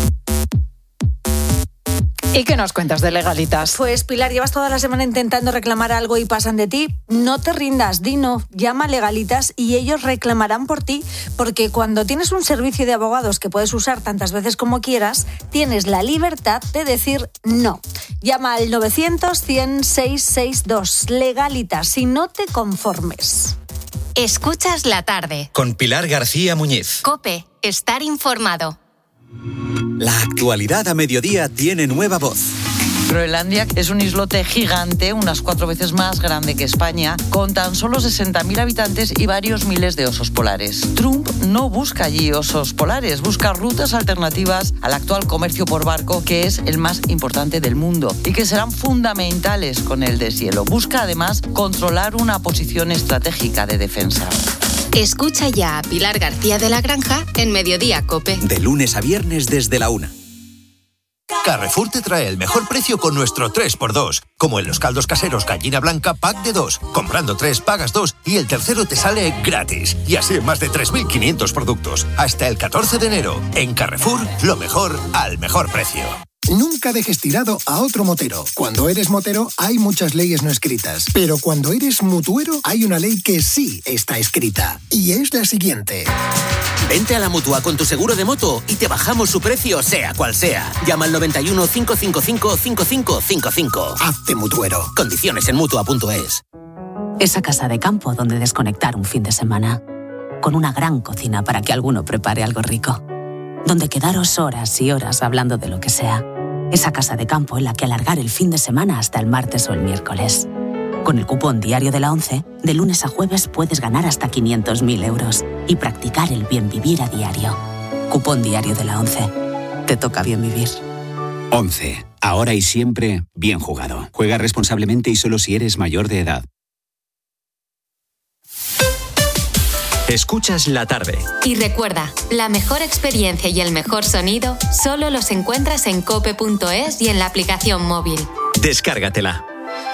Speaker 1: ¿Y qué nos cuentas de Legalitas?
Speaker 16: Pues Pilar, llevas toda la semana intentando reclamar algo y pasan de ti. No te rindas, di no, llama a Legalitas y ellos reclamarán por ti, porque cuando tienes un servicio de abogados que puedes usar tantas veces como quieras, tienes la libertad de decir no. Llama al novecientos, cien, seiscientos sesenta y dos. Legalitas, si no te conformes.
Speaker 9: Escuchas la tarde.
Speaker 20: Con Pilar García Muñiz.
Speaker 9: COPE, estar informado.
Speaker 20: La actualidad a mediodía tiene nueva voz.
Speaker 21: Groenlandia es un islote gigante, unas cuatro veces más grande que España, con tan solo sesenta mil habitantes y varios miles de osos polares. Trump no busca allí osos polares, busca rutas alternativas al actual comercio por barco, que es el más importante del mundo y que serán fundamentales con el deshielo. Busca además controlar una posición estratégica de defensa.
Speaker 9: Escucha ya a Pilar García de la Granja en Mediodía COPE.
Speaker 20: De lunes a viernes desde la una. Carrefour te trae el mejor precio con nuestro tres por dos. Como en los caldos caseros gallina blanca pack de dos. Comprando tres pagas dos y el tercero te sale gratis. Y así en más de tres mil quinientos productos. Hasta el catorce de enero. En Carrefour, lo mejor al mejor precio.
Speaker 22: Nunca dejes tirado a otro motero. Cuando eres motero hay muchas leyes no escritas, pero cuando eres mutuero hay una ley que sí está escrita, y es la siguiente.
Speaker 23: Vente a la Mutua con tu seguro de moto y te bajamos su precio sea cual sea. Llama al noventa y uno, cinco cinco cinco, cinco cinco cinco cinco.
Speaker 22: Hazte mutuero.
Speaker 23: Condiciones en mutua punto es.
Speaker 2: Esa casa de campo donde desconectar un fin de semana. Con una gran cocina para que alguno prepare algo rico. Donde quedaros horas y horas hablando de lo que sea. Esa casa de campo en la que alargar el fin de semana hasta el martes o el miércoles. Con el cupón diario de la ONCE, de lunes a jueves puedes ganar hasta quinientos mil euros y practicar el bien vivir a diario. Cupón diario de la ONCE. Te toca bien vivir.
Speaker 3: ONCE. Ahora y siempre, bien jugado. Juega responsablemente y solo si eres mayor de edad.
Speaker 4: Escuchas la tarde.
Speaker 9: Y recuerda, la mejor experiencia y el mejor sonido solo los encuentras en cope punto es y en la aplicación móvil.
Speaker 4: Descárgatela.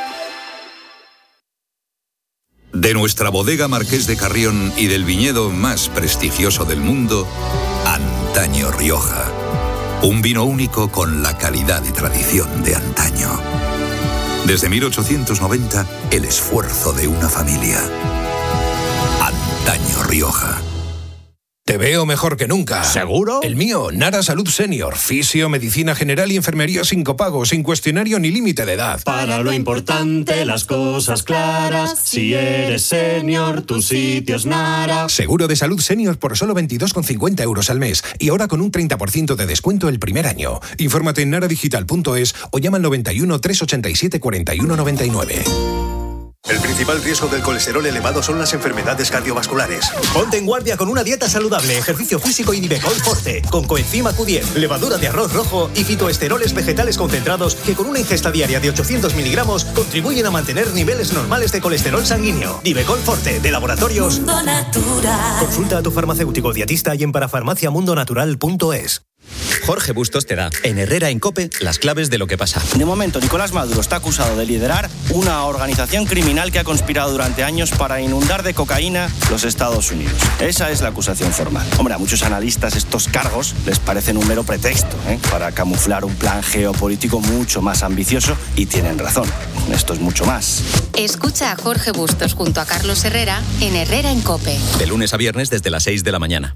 Speaker 24: De nuestra bodega Marqués de Carrión y del viñedo más prestigioso del mundo, Antaño Rioja. Un vino único con la calidad y tradición de antaño. Desde mil ochocientos noventa, el esfuerzo de una familia. Antaño Rioja.
Speaker 25: Te veo mejor que nunca.
Speaker 26: ¿Seguro?
Speaker 25: El mío, Nara Salud Senior. Fisio, medicina general y enfermería sin copago, sin cuestionario ni límite de edad.
Speaker 26: Para lo importante, las cosas claras. Si eres senior, tu sitio es Nara.
Speaker 25: Seguro de salud senior por solo veintidós con cincuenta euros al mes. Y ahora con un treinta por ciento de descuento el primer año. Infórmate en naradigital punto es o llama al noventa y uno, trescientos ochenta y siete, cuarenta y uno noventa y nueve.
Speaker 27: El principal riesgo del colesterol elevado son las enfermedades cardiovasculares.
Speaker 28: Ponte en guardia con una dieta saludable, ejercicio físico y Nivecol Forte, con coenzima Q diez, levadura de arroz rojo y fitoesteroles vegetales concentrados que con una ingesta diaria de ochocientos miligramos contribuyen a mantener niveles normales de colesterol sanguíneo. Nivecol Forte, de Laboratorios
Speaker 15: Mundo Natural.
Speaker 28: Consulta a tu farmacéutico dietista y en parafarmaciamundonatural punto es.
Speaker 29: Jorge Bustos te da, en Herrera en COPE, las claves de lo que pasa. De momento, Nicolás Maduro está acusado de liderar una organización criminal que ha conspirado durante años para inundar de cocaína los Estados Unidos. Esa es la acusación formal. Hombre, a muchos analistas estos cargos les parecen un mero pretexto, ¿eh? para camuflar un plan geopolítico mucho más ambicioso y tienen razón. Esto es mucho más.
Speaker 9: Escucha a Jorge Bustos junto a Carlos Herrera en Herrera en COPE.
Speaker 29: De lunes a viernes desde las seis de la mañana.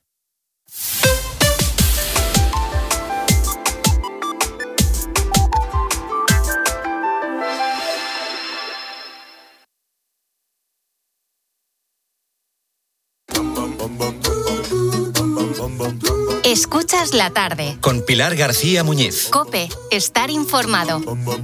Speaker 9: Escuchas la tarde.
Speaker 29: Con Pilar García Muñiz.
Speaker 9: COPE, estar informado.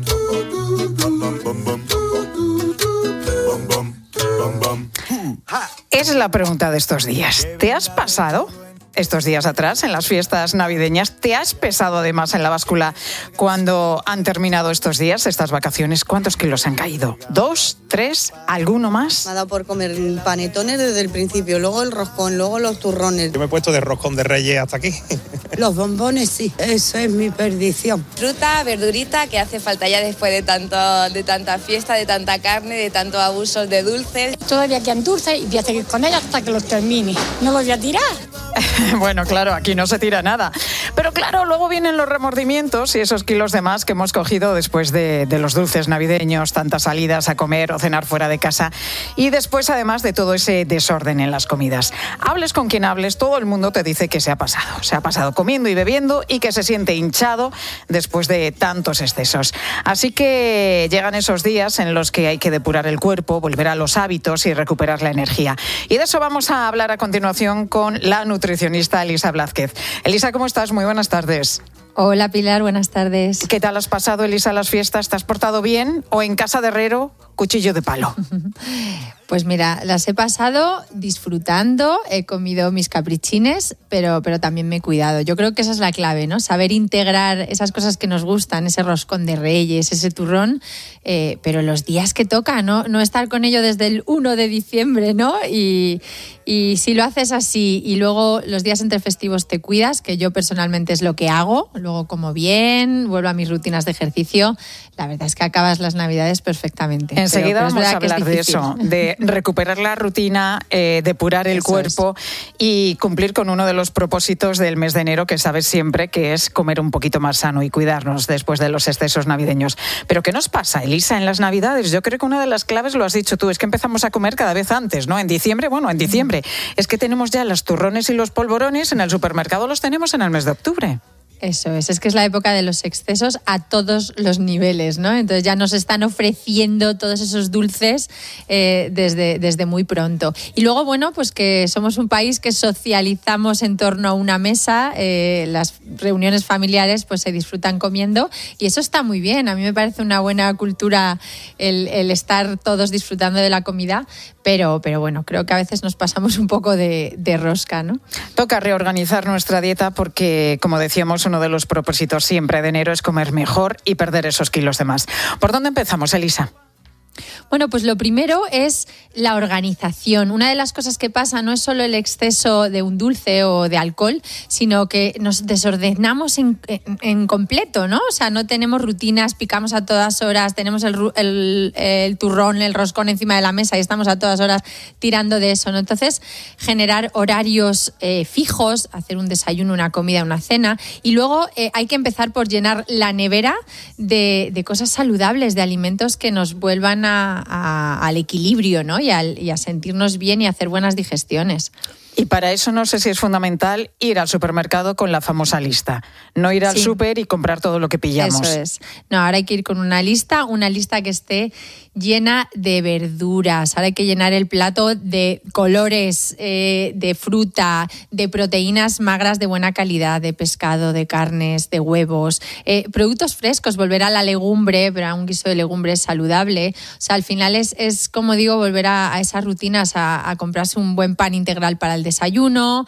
Speaker 1: Es la pregunta de estos días. ¿Te has pasado estos días atrás en las fiestas navideñas? ¿Te has pesado además en la báscula cuando han terminado estos días, estas vacaciones? ¿Cuántos kilos han caído? ¿Dos? ¿Tres? ¿Alguno más?
Speaker 30: Me ha dado por comer panetones desde el principio, luego el roscón, luego los turrones.
Speaker 31: Yo me he puesto de roscón de Reyes hasta aquí.
Speaker 30: Los bombones sí, eso es mi perdición.
Speaker 32: Fruta, verdurita, que hace falta ya después de tanto, de tanta fiesta, de tanta carne, de tantos abusos de dulces.
Speaker 33: Todavía quedan dulces y voy a seguir con ellas hasta que los termine. No los voy a tirar.
Speaker 1: Bueno, claro, aquí no se tira nada. Pero claro, luego vienen los remordimientos y esos kilos de más que hemos cogido después de, de los dulces navideños, tantas salidas a comer o cenar fuera de casa y después además de todo ese desorden en las comidas. Hables con quien hables, todo el mundo te dice que se ha pasado. Se ha pasado comiendo y bebiendo y que se siente hinchado después de tantos excesos. Así que llegan esos días en los que hay que depurar el cuerpo, volver a los hábitos y recuperar la energía. Y de eso vamos a hablar a continuación con la nutricionista Elisa Blázquez. Elisa, ¿cómo estás? Muy buenas tardes.
Speaker 34: Hola Pilar, buenas tardes.
Speaker 1: ¿Qué tal has pasado, Elisa, las fiestas? ¿Te has portado bien o en casa de herrero, cuchillo de palo?
Speaker 34: Pues mira, las he pasado disfrutando, he comido mis caprichines, pero, pero también me he cuidado. Yo creo que esa es la clave, ¿no? Saber integrar esas cosas que nos gustan, ese roscón de Reyes, ese turrón, eh, pero los días que toca, ¿no? No estar con ello desde el primero de diciembre, ¿no? Y, y si lo haces así y luego los días entre festivos te cuidas, que yo personalmente es lo que hago, luego como bien, vuelvo a mis rutinas de ejercicio, la verdad es que acabas las Navidades perfectamente.
Speaker 1: Enseguida pero, pero vamos a hablar de eso, de recuperar la rutina, eh, depurar el Eso cuerpo es. y cumplir con uno de los propósitos del mes de enero que sabes siempre que es comer un poquito más sano y cuidarnos después de los excesos navideños. Pero ¿qué nos pasa, Elisa, en las Navidades? Yo creo que una de las claves, lo has dicho tú, es que empezamos a comer cada vez antes, ¿no? En diciembre, bueno, en diciembre. Es que tenemos ya los turrones y los polvorones en el supermercado, los tenemos en el mes de octubre.
Speaker 34: Eso es, es que es la época de los excesos a todos los niveles, ¿no? Entonces ya nos están ofreciendo todos esos dulces eh, desde, desde muy pronto. Y luego, bueno, pues que somos un país que socializamos en torno a una mesa, eh, las reuniones familiares pues se disfrutan comiendo y eso está muy bien. A mí me parece una buena cultura el, el estar todos disfrutando de la comida, pero, pero bueno, creo que a veces nos pasamos un poco de, de rosca, ¿no?
Speaker 1: Toca reorganizar nuestra dieta porque, como decíamos, uno de los propósitos siempre de enero es comer mejor y perder esos kilos de más. ¿Por dónde empezamos, Elisa?
Speaker 34: Bueno, pues lo primero es la organización. Una de las cosas que pasa no es solo el exceso de un dulce o de alcohol, sino que nos desordenamos en, en, en completo, ¿no? O sea, no tenemos rutinas, picamos a todas horas, tenemos el, el, el turrón, el roscón encima de la mesa y estamos a todas horas tirando de eso, ¿no? Entonces, generar horarios eh, fijos, hacer un desayuno, una comida, una cena, y luego eh, hay que empezar por llenar la nevera de, de cosas saludables, de alimentos que nos vuelvan a A, al equilibrio, ¿no? Y, al, y a sentirnos bien y a hacer buenas digestiones.
Speaker 1: Y para eso no sé si es fundamental ir al supermercado con la famosa lista. No ir al
Speaker 34: Sí.
Speaker 1: súper y comprar todo lo que pillamos.
Speaker 34: Eso es. No, ahora hay que ir con una lista, una lista que esté llena de verduras. Ahora hay que llenar el plato de colores, eh, de fruta, de proteínas magras de buena calidad, de pescado, de carnes, de huevos, eh, productos frescos, volver a la legumbre, pero a un guiso de legumbres saludable. O sea, al final es, es como digo, volver a, a esas rutinas, a, a comprarse un buen pan integral para el desayuno.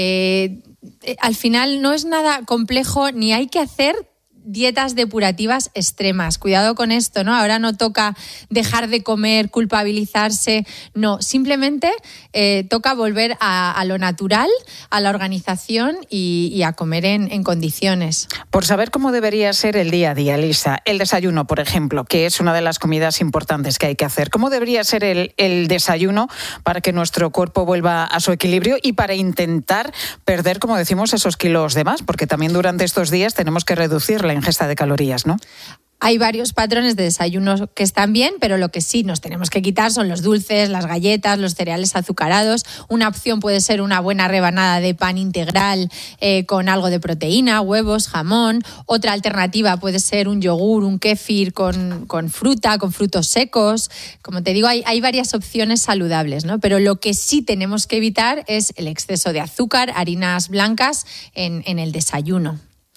Speaker 34: Eh, eh, al final no es nada complejo ni hay que hacer dietas depurativas extremas. Cuidado con esto, ¿no? Ahora no toca dejar de comer, culpabilizarse. No, simplemente eh, toca volver a, a lo natural, a la organización y, y a comer en, en condiciones.
Speaker 1: Por saber cómo debería ser el día a día, Elisa, el desayuno, por ejemplo, que es una de las comidas importantes que hay que hacer. ¿Cómo debería ser el, el desayuno para que nuestro cuerpo vuelva a su equilibrio y para intentar perder, como decimos, esos kilos de más? Porque también durante estos días tenemos que reducir la ingesta de calorías, ¿no?
Speaker 34: Hay varios patrones de desayuno que están bien, pero lo que sí nos tenemos que quitar son los dulces, las galletas, los cereales azucarados. Una opción puede ser una buena rebanada de pan integral eh, con algo de proteína, huevos, jamón. Otra alternativa puede ser un yogur, un kéfir con, con fruta, con frutos secos. Como te digo, hay, hay varias opciones saludables, ¿no? Pero lo que sí tenemos que evitar es el exceso de azúcar, harinas blancas en, en el desayuno.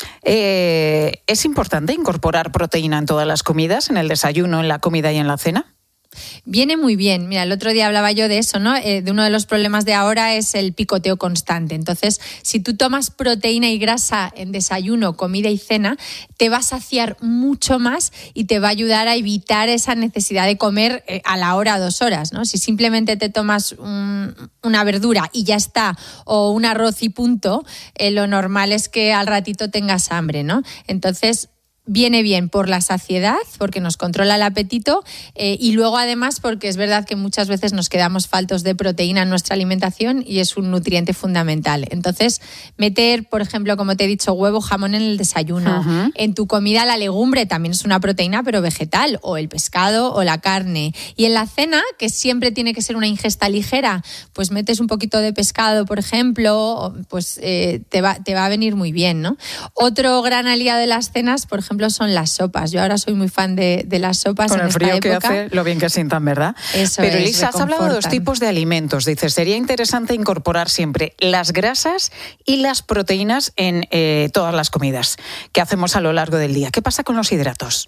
Speaker 1: Eh, ¿Es importante incorporar proteína en todas las comidas, en el desayuno, en la comida y en la cena?
Speaker 34: Viene muy bien. Mira, el otro día hablaba yo de eso, ¿no? Eh, de uno de los problemas de ahora es el picoteo constante. Entonces, si tú tomas proteína y grasa en desayuno, comida y cena, te va a saciar mucho más y te va a ayudar a evitar esa necesidad de comer eh, a la hora, dos horas, ¿no? Si simplemente te tomas un, una verdura y ya está, o un arroz y punto, eh, lo normal es que al ratito tengas hambre, ¿no? Entonces, viene bien por la saciedad, porque nos controla el apetito eh, y luego además porque es verdad que muchas veces nos quedamos faltos de proteína en nuestra alimentación y es un nutriente fundamental. Entonces, meter, por ejemplo, como te he dicho, huevo, jamón en el desayuno. Uh-huh. En tu comida la legumbre también es una proteína, pero vegetal, o el pescado o la carne. Y en la cena, que siempre tiene que ser una ingesta ligera, pues metes un poquito de pescado, por ejemplo, pues eh, te va, te va a venir muy bien, ¿no? Otro gran aliado de las cenas, por ejemplo, son las sopas. Yo ahora soy muy fan de, de las sopas.
Speaker 1: Con
Speaker 34: en
Speaker 1: el frío
Speaker 34: esta
Speaker 1: que
Speaker 34: época.
Speaker 1: hace, lo bien que sientan, ¿verdad?
Speaker 34: Eso
Speaker 1: Pero
Speaker 34: es,
Speaker 1: Elisa, has hablado de dos tipos de alimentos. Dices, sería interesante incorporar siempre las grasas y las proteínas en eh, todas las comidas que hacemos a lo largo del día. ¿Qué pasa con los hidratos?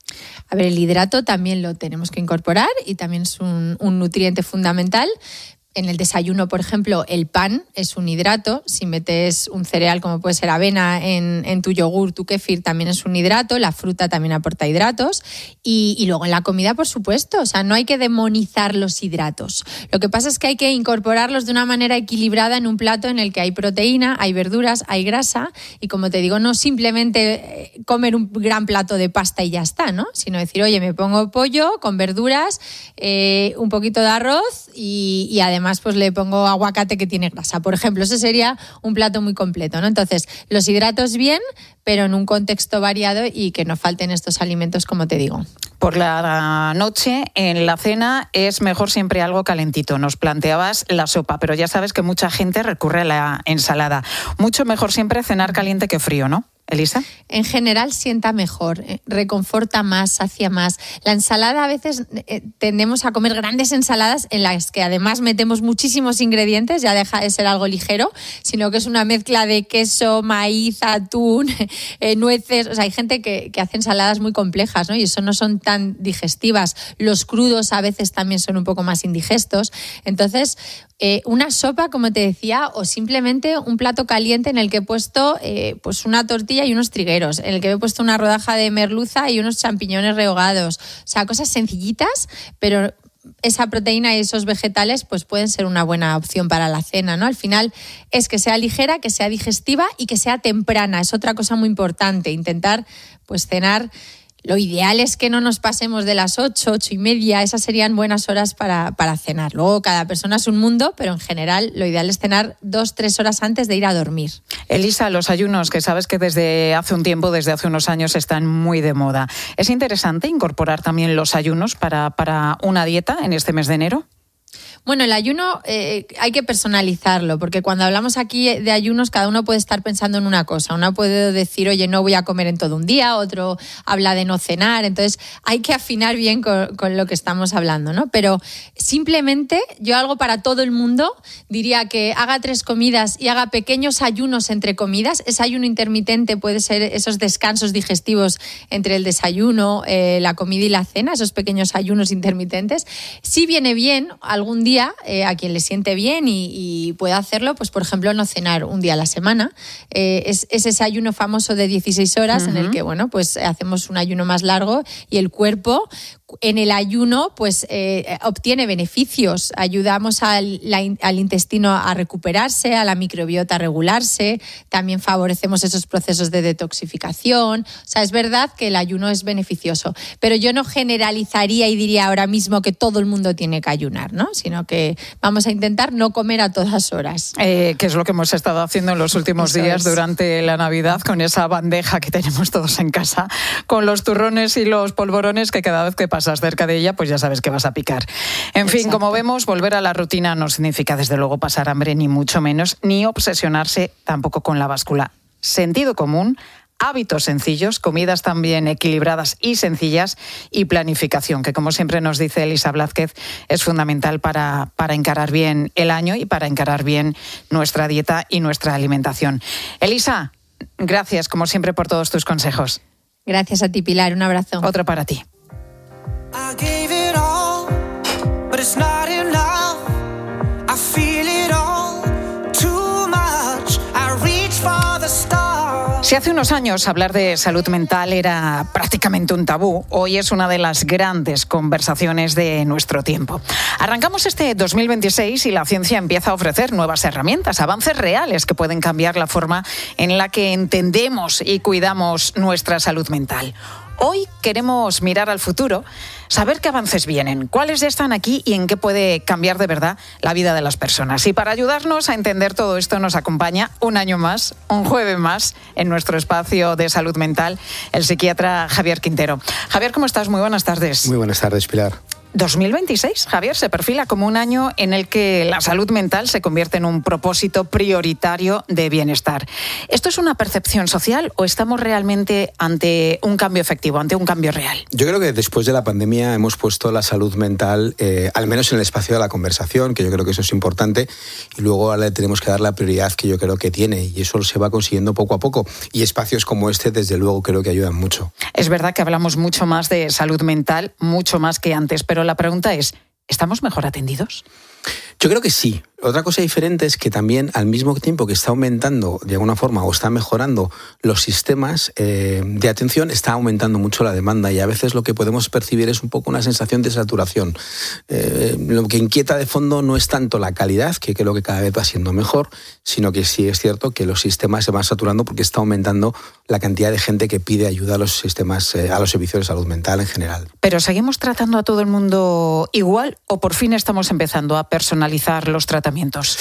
Speaker 34: A ver, el hidrato también lo tenemos que incorporar y también es un, un nutriente fundamental. En el desayuno, por ejemplo, el pan es un hidrato. Si metes un cereal como puede ser avena en, en tu yogur, tu kéfir, también es un hidrato. La fruta también aporta hidratos. Y, y luego en la comida, por supuesto. O sea, no hay que demonizar los hidratos. Lo que pasa es que hay que incorporarlos de una manera equilibrada en un plato en el que hay proteína, hay verduras, hay grasa. Y como te digo, no simplemente comer un gran plato de pasta y ya está, ¿no? Sino decir, oye, me pongo pollo con verduras, eh, un poquito de arroz y, y además Además, pues le pongo aguacate que tiene grasa, por ejemplo. Ese sería un plato muy completo, ¿no? Entonces, los hidratos bien, pero en un contexto variado y que no falten estos alimentos, como te digo.
Speaker 1: Por la noche, en la cena, es mejor siempre algo calentito. Nos planteabas la sopa, pero ya sabes que mucha gente recurre a la ensalada. Mucho mejor siempre cenar caliente que frío, ¿no? Elisa.
Speaker 34: En general sienta mejor, eh, reconforta más, sacia más. La ensalada a veces eh, tendemos a comer grandes ensaladas en las que además metemos muchísimos ingredientes, ya deja de ser algo ligero, sino que es una mezcla de queso, maíz, atún, eh, nueces. O sea, hay gente que, que hace ensaladas muy complejas, ¿no? Y eso no son tan digestivas. Los crudos a veces también son un poco más indigestos. Entonces, eh, una sopa, como te decía, o simplemente un plato caliente en el que he puesto eh, pues una tortilla y unos trigueros, en el que he puesto una rodaja de merluza y unos champiñones rehogados. O sea, cosas sencillitas, pero esa proteína y esos vegetales pues pueden ser una buena opción para la cena, ¿no? Al final es que sea ligera, que sea digestiva y que sea temprana. Es otra cosa muy importante, intentar pues cenar. Lo ideal es que no nos pasemos de las ocho, ocho y media, esas serían buenas horas para, para cenar. Luego cada persona es un mundo, pero en general lo ideal es cenar dos, tres horas antes de ir a dormir.
Speaker 1: Elisa, los ayunos, que sabes que desde hace un tiempo, desde hace unos años, están muy de moda. ¿Es interesante incorporar también los ayunos para, para una dieta en este mes de enero?
Speaker 34: Bueno, el ayuno eh, hay que personalizarlo, porque cuando hablamos aquí de ayunos, cada uno puede estar pensando en una cosa. Uno puede decir, oye, no voy a comer en todo un día, otro habla de no cenar. Entonces, hay que afinar bien con, con lo que estamos hablando, ¿no? Pero simplemente, yo algo para todo el mundo, diría que haga tres comidas y haga pequeños ayunos entre comidas. Ese ayuno intermitente puede ser esos descansos digestivos entre el desayuno, eh, la comida y la cena, esos pequeños ayunos intermitentes. Si viene bien algún día, Eh, a quien le siente bien y, y puede hacerlo, pues por ejemplo no cenar un día a la semana. Eh, es, es ese ayuno famoso de dieciséis horas, uh-huh, en el que bueno, pues hacemos un ayuno más largo y el cuerpo en el ayuno pues eh, obtiene beneficios. Ayudamos al, la, al intestino a recuperarse, a la microbiota a regularse, también favorecemos esos procesos de detoxificación. O sea, es verdad que el ayuno es beneficioso, pero yo no generalizaría y diría ahora mismo que todo el mundo tiene que ayunar, ¿no? Sino que vamos a intentar no comer a todas horas.
Speaker 1: Eh, que es lo que hemos estado haciendo en los últimos Eso días es. durante la Navidad, con esa bandeja que tenemos todos en casa, con los turrones y los polvorones que cada vez que pasas cerca de ella, pues ya sabes que vas a picar. En fin, Exacto. Como vemos, volver a la rutina no significa desde luego pasar hambre, ni mucho menos, ni obsesionarse tampoco con la báscula. Sentido común, hábitos sencillos, comidas también equilibradas y sencillas, y planificación, que como siempre nos dice Elisa Blázquez, es fundamental para, para encarar bien el año y para encarar bien nuestra dieta y nuestra alimentación. Elisa, gracias como siempre por todos tus consejos.
Speaker 34: Gracias a ti, Pilar, un abrazo.
Speaker 1: Otro para ti.
Speaker 15: I gave it all, but it's not enough. I feel it all, too much. I reach for the stars.
Speaker 1: Si hace unos años hablar de salud mental era prácticamente un tabú, hoy es una de las grandes conversaciones de nuestro tiempo. Arrancamos este dos mil veintiséis y la ciencia empieza a ofrecer nuevas herramientas, avances reales que pueden cambiar la forma en la que entendemos y cuidamos nuestra salud mental. Hoy queremos mirar al futuro, saber qué avances vienen, cuáles ya están aquí y en qué puede cambiar de verdad la vida de las personas. Y para ayudarnos a entender todo esto nos acompaña un año más, un jueves más, en nuestro espacio de salud mental, el psiquiatra Javier Quintero. Javier, ¿cómo estás? Muy buenas tardes.
Speaker 4: Muy buenas tardes, Pilar.
Speaker 1: dos mil veintiséis, Javier, se perfila como un año en el que la salud mental se convierte en un propósito prioritario de bienestar. ¿Esto es una percepción social o estamos realmente ante un cambio efectivo, ante un cambio real?
Speaker 4: Yo creo que después de la pandemia hemos puesto la salud mental, eh, al menos en el espacio de la conversación, que yo creo que eso es importante, y luego ahora le tenemos que dar la prioridad que yo creo que tiene, y eso se va consiguiendo poco a poco. Y espacios como este, desde luego, creo que ayudan mucho.
Speaker 1: Es verdad que hablamos mucho más de salud mental, mucho más que antes, pero la pregunta es, ¿estamos mejor atendidos?
Speaker 4: Yo creo que sí. Otra cosa diferente es que también, al mismo tiempo que está aumentando de alguna forma o está mejorando los sistemas eh, de atención, está aumentando mucho la demanda, y a veces lo que podemos percibir es un poco una sensación de saturación. Eh, lo que inquieta de fondo no es tanto la calidad, que creo que cada vez va siendo mejor, sino que sí es cierto que los sistemas se van saturando porque está aumentando la cantidad de gente que pide ayuda a los sistemas, eh, a los servicios de salud mental en general.
Speaker 1: ¿Pero seguimos tratando a todo el mundo igual o por fin estamos empezando a personalizar los tratamientos?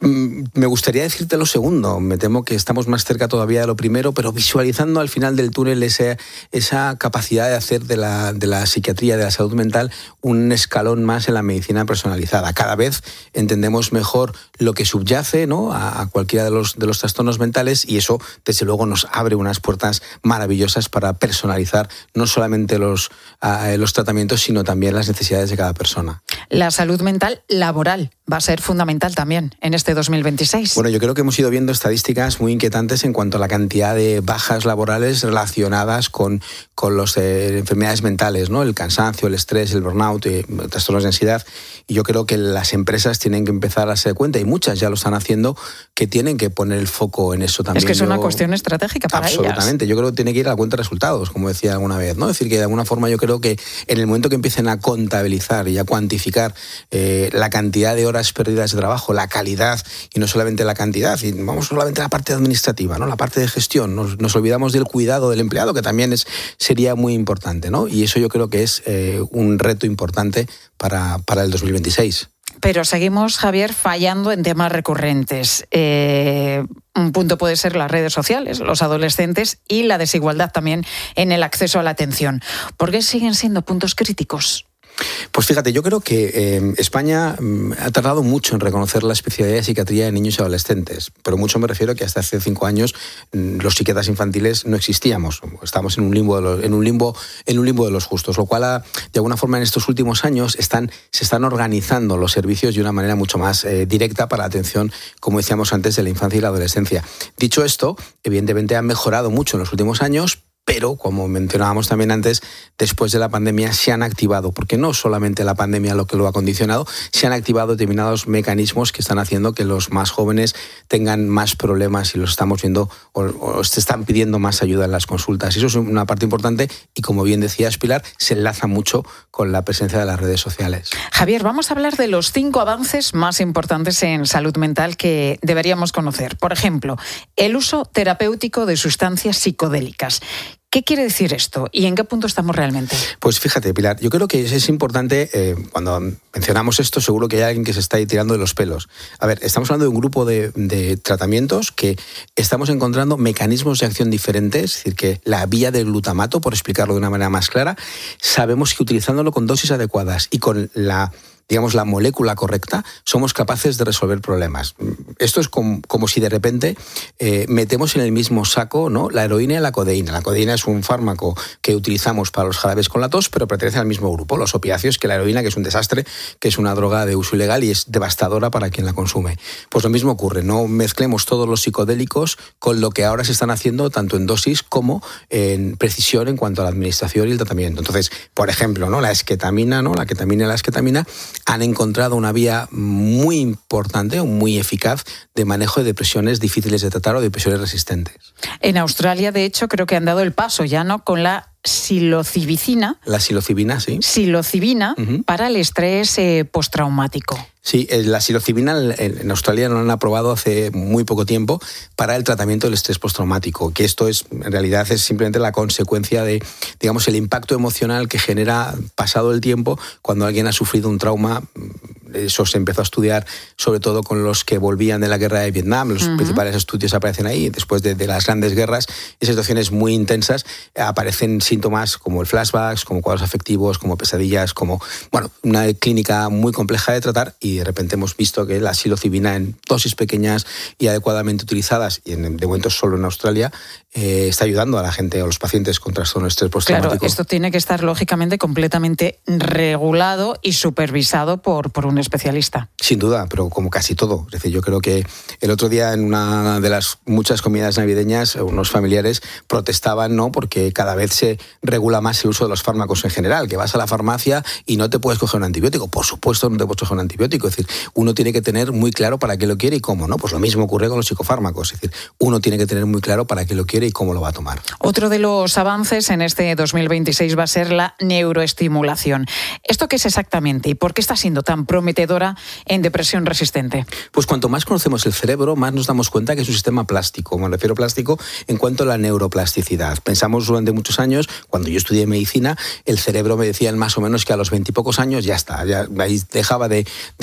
Speaker 4: Me gustaría decirte lo segundo. Me temo que estamos más cerca todavía de lo primero, pero visualizando al final del túnel ese, esa capacidad de hacer de la, de la psiquiatría, de la salud mental, un escalón más en la medicina personalizada. Cada vez entendemos mejor lo que subyace, ¿no?, a, a cualquiera de los, de los trastornos mentales, y eso, desde luego, nos abre unas puertas maravillosas para personalizar no solamente los, uh, los tratamientos, sino también las necesidades de cada persona.
Speaker 1: La salud mental laboral va a ser fundamental también en este dos mil veintiséis.
Speaker 4: Bueno, yo creo que hemos ido viendo estadísticas muy inquietantes en cuanto a la cantidad de bajas laborales relacionadas con, con las eh, enfermedades mentales, ¿no? El cansancio, el estrés, el burnout, eh, trastornos de ansiedad. Y yo creo que las empresas tienen que empezar a darse cuenta, y muchas ya lo están haciendo, que tienen que poner el foco en eso también.
Speaker 1: Es que es
Speaker 4: yo,
Speaker 1: una cuestión estratégica para
Speaker 4: absolutamente.
Speaker 1: ellas.
Speaker 4: Absolutamente. Yo creo que tiene que ir a la cuenta de resultados, como decía alguna vez, ¿no? Es decir, que de alguna forma yo creo que en el momento que empiecen a contabilizar y a cuantificar eh, la cantidad de horas perdidas de trabajo, la calidad, y no solamente la cantidad, y vamos solamente a la parte administrativa, ¿no?, la parte de gestión, nos, nos olvidamos del cuidado del empleado, que también es, sería muy importante, ¿no? Y eso yo creo que es eh, un reto importante para, para el dos mil veintiséis.
Speaker 1: Pero seguimos, Javier, fallando en temas recurrentes. Eh, un punto puede ser las redes sociales, los adolescentes y la desigualdad también en el acceso a la atención. ¿Por qué siguen siendo puntos críticos?
Speaker 4: Pues fíjate, yo creo que eh, España mm, ha tardado mucho en reconocer la especialidad de psiquiatría de niños y adolescentes, pero mucho me refiero a que hasta hace cinco años mm, los psiquiatras infantiles no existíamos, estamos en un limbo de los, en un limbo, en un limbo de los justos, lo cual ha, de alguna forma en estos últimos años están, se están organizando los servicios de una manera mucho más eh, directa para la atención, como decíamos antes, de la infancia y la adolescencia. Dicho esto, evidentemente han mejorado mucho en los últimos años, pero, como mencionábamos también antes, después de la pandemia se han activado, porque no solamente la pandemia lo que lo ha condicionado, se han activado determinados mecanismos que están haciendo que los más jóvenes tengan más problemas, y los estamos viendo, o, o se están pidiendo más ayuda en las consultas. Y eso es una parte importante, y como bien decías, Pilar, se enlaza mucho con la presencia de las redes sociales.
Speaker 1: Javier, vamos a hablar de los cinco avances más importantes en salud mental que deberíamos conocer. Por ejemplo, el uso terapéutico de sustancias psicodélicas. ¿Qué quiere decir esto y en qué punto estamos realmente?
Speaker 4: Pues fíjate, Pilar, yo creo que es importante, eh, cuando mencionamos esto, seguro que hay alguien que se está ahí tirando de los pelos. A ver, estamos hablando de un grupo de, de tratamientos que estamos encontrando mecanismos de acción diferentes, es decir, que la vía del glutamato, por explicarlo de una manera más clara, sabemos que utilizándolo con dosis adecuadas y con la... digamos, la molécula correcta, somos capaces de resolver problemas. Esto es como, como si de repente eh, metemos en el mismo saco, ¿no?, la heroína y la codeína. La codeína es un fármaco que utilizamos para los jarabes con la tos, pero pertenece al mismo grupo, los opiáceos, que la heroína, que es un desastre, que es una droga de uso ilegal y es devastadora para quien la consume. Pues lo mismo ocurre, no mezclemos todos los psicodélicos con lo que ahora se están haciendo tanto en dosis como en precisión en cuanto a la administración y el tratamiento. Entonces, por ejemplo, ¿no?, la esquetamina, ¿no?, la ketamina y la esquetamina han encontrado una vía muy importante o muy eficaz de manejo de depresiones difíciles de tratar o depresiones resistentes.
Speaker 1: En Australia, de hecho, creo que han dado el paso ya, ¿no?, con la psilocibina.
Speaker 4: La psilocibina, sí.
Speaker 1: Psilocibina uh-huh. para el estrés eh, postraumático.
Speaker 4: Sí, la psilocibina en Australia lo han aprobado hace muy poco tiempo para el tratamiento del estrés postraumático, que esto es, en realidad, es simplemente la consecuencia de, digamos, el impacto emocional que genera pasado el tiempo cuando alguien ha sufrido un trauma. Eso se empezó a estudiar sobre todo con los que volvían de la guerra de Vietnam. Los uh-huh. principales estudios aparecen ahí. Después de, de las grandes guerras y situaciones muy intensas, aparecen síntomas como el flashbacks, como cuadros afectivos, como pesadillas, como, bueno, una clínica muy compleja de tratar. Y de repente hemos visto que la psilocibina en dosis pequeñas y adecuadamente utilizadas, y en, de momento solo en Australia, eh, está ayudando a la gente o a los pacientes con trastorno de estrés postraumático.
Speaker 1: Claro, esto tiene que estar lógicamente completamente regulado y supervisado por, por un especialista.
Speaker 4: Sin duda, pero como casi todo. Es decir, yo creo que el otro día en una de las muchas comidas navideñas unos familiares protestaban, ¿no?, porque cada vez se regula más el uso de los fármacos en general, que vas a la farmacia y no te puedes coger un antibiótico. Por supuesto no te puedes coger un antibiótico. Es decir, uno tiene que tener muy claro para qué lo quiere y cómo, ¿no? Pues lo mismo ocurre con los psicofármacos. Es decir, uno tiene que tener muy claro para qué lo quiere y cómo lo va a tomar.
Speaker 1: Otro de los avances en este dos mil veintiséis va a ser la neuroestimulación. ¿Esto qué es exactamente y por qué está siendo tan prometedora en depresión resistente?
Speaker 4: Pues cuanto más conocemos el cerebro, más nos damos cuenta que es un sistema plástico. Me refiero a plástico en cuanto a la neuroplasticidad. Pensamos durante muchos años, cuando yo estudié medicina, el cerebro me decían más o menos que a los veintipocos años ya está, ya ahí dejaba de, de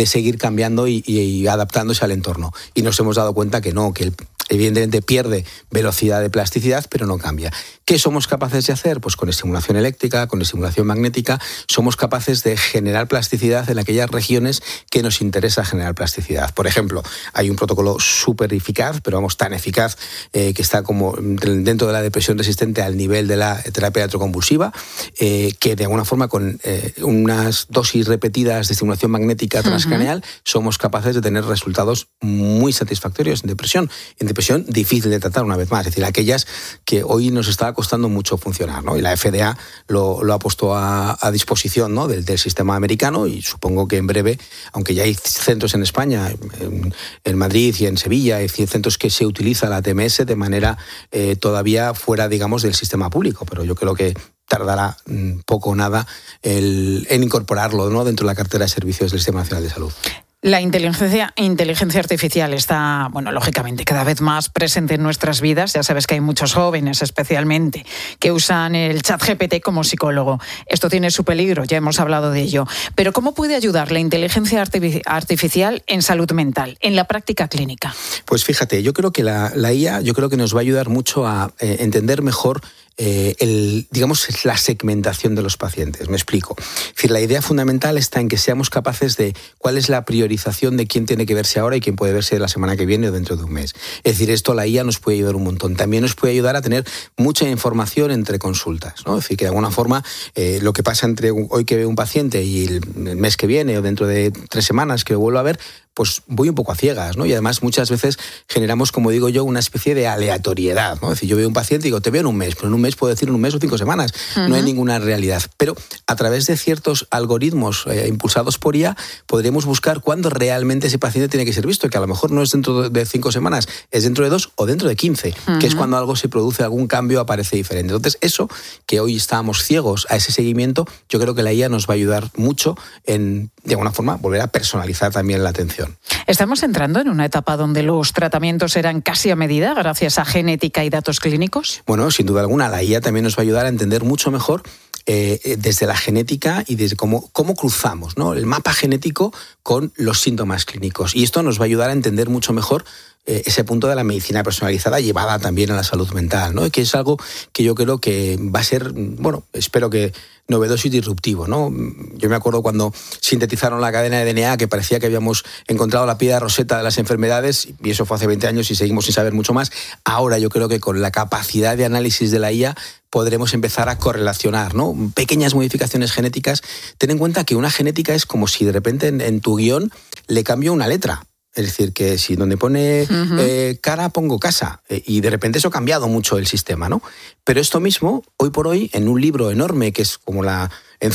Speaker 4: que seguir cambiando y, y, y adaptándose al entorno. Y nos hemos dado cuenta que no, que el, evidentemente pierde velocidad de plasticidad, pero no cambia. ¿Qué somos capaces de hacer? Pues con estimulación eléctrica, con estimulación magnética, somos capaces de generar plasticidad en aquellas regiones que nos interesa generar plasticidad. Por ejemplo, hay un protocolo súper eficaz, pero vamos, tan eficaz, eh, que está como dentro de la depresión resistente al nivel de la terapia electroconvulsiva, eh, que de alguna forma con eh, unas dosis repetidas de estimulación magnética transcraneal uh-huh. somos capaces de tener resultados muy satisfactorios en depresión. En depresión difícil de tratar, una vez más, es decir, aquellas que hoy nos está costando mucho funcionar, ¿no? Y la F D A lo, lo ha puesto a, a disposición, ¿no? del, del sistema americano, y supongo que en breve, aunque ya hay centros en España, en, en Madrid y en Sevilla, hay centros que se utiliza la T M S de manera eh, todavía fuera, digamos, del sistema público, pero yo creo que tardará poco o nada el, en incorporarlo, ¿no? dentro de la cartera de servicios del Sistema Nacional de Salud.
Speaker 1: La inteligencia, inteligencia artificial está, bueno, lógicamente, cada vez más presente en nuestras vidas. Ya sabes que hay muchos jóvenes, especialmente, que usan el chat G P T como psicólogo. Esto tiene su peligro, ya hemos hablado de ello. Pero ¿cómo puede ayudar la inteligencia artificial en salud mental, en la práctica clínica?
Speaker 4: Pues fíjate, yo creo que la, la I A yo creo que nos va a ayudar mucho a eh, entender mejor Eh, el, digamos, la segmentación de los pacientes. Me explico. Es decir, la idea fundamental está en que seamos capaces de cuál es la priorización de quién tiene que verse ahora y quién puede verse la semana que viene o dentro de un mes. Es decir, esto la I A nos puede ayudar un montón. También nos puede ayudar a tener mucha información entre consultas, ¿no? Es decir, que de alguna forma eh, lo que pasa entre hoy que veo un paciente y el, el mes que viene o dentro de tres semanas que lo vuelvo a ver, pues voy un poco a ciegas, ¿no? Y además muchas veces generamos, como digo yo, una especie de aleatoriedad, ¿no? Es decir, yo veo un paciente y digo, te veo en un mes, pero en un mes puedo decir en un mes o cinco semanas. Uh-huh. No hay ninguna realidad. Pero a través de ciertos algoritmos eh, impulsados por I A, podremos buscar cuándo realmente ese paciente tiene que ser visto, que a lo mejor no es dentro de cinco semanas, es dentro de dos o dentro de quince, uh-huh. que es cuando algo se produce, algún cambio aparece diferente. Entonces, eso, que hoy estábamos ciegos a ese seguimiento, yo creo que la I A nos va a ayudar mucho en, de alguna forma, volver a personalizar también la atención.
Speaker 1: ¿Estamos entrando en una etapa donde los tratamientos serán casi a medida gracias a genética y datos clínicos?
Speaker 4: Bueno, sin duda alguna, la I A también nos va a ayudar a entender mucho mejor eh, desde la genética y desde cómo, cómo cruzamos, ¿no? el mapa genético con los síntomas clínicos. Y esto nos va a ayudar a entender mucho mejor eh, ese punto de la medicina personalizada llevada también a la salud mental, ¿no? Que es algo que yo creo que va a ser, bueno, espero que novedoso y disruptivo, ¿no? Yo me acuerdo cuando sintetizaron la cadena de D N A, que parecía que habíamos encontrado la piedra roseta de las enfermedades, y eso fue hace veinte años y seguimos sin saber mucho más. Ahora yo creo que con la capacidad de análisis de la I A podremos empezar a correlacionar, ¿no? Pequeñas modificaciones genéticas. Ten en cuenta que una genética es como si de repente en, en tu guión le cambio una letra. Es decir, que si donde pone uh-huh. eh, cara pongo casa, eh, y de repente eso ha cambiado mucho el sistema, ¿no? Pero esto mismo, hoy por hoy, en un libro enorme que es como la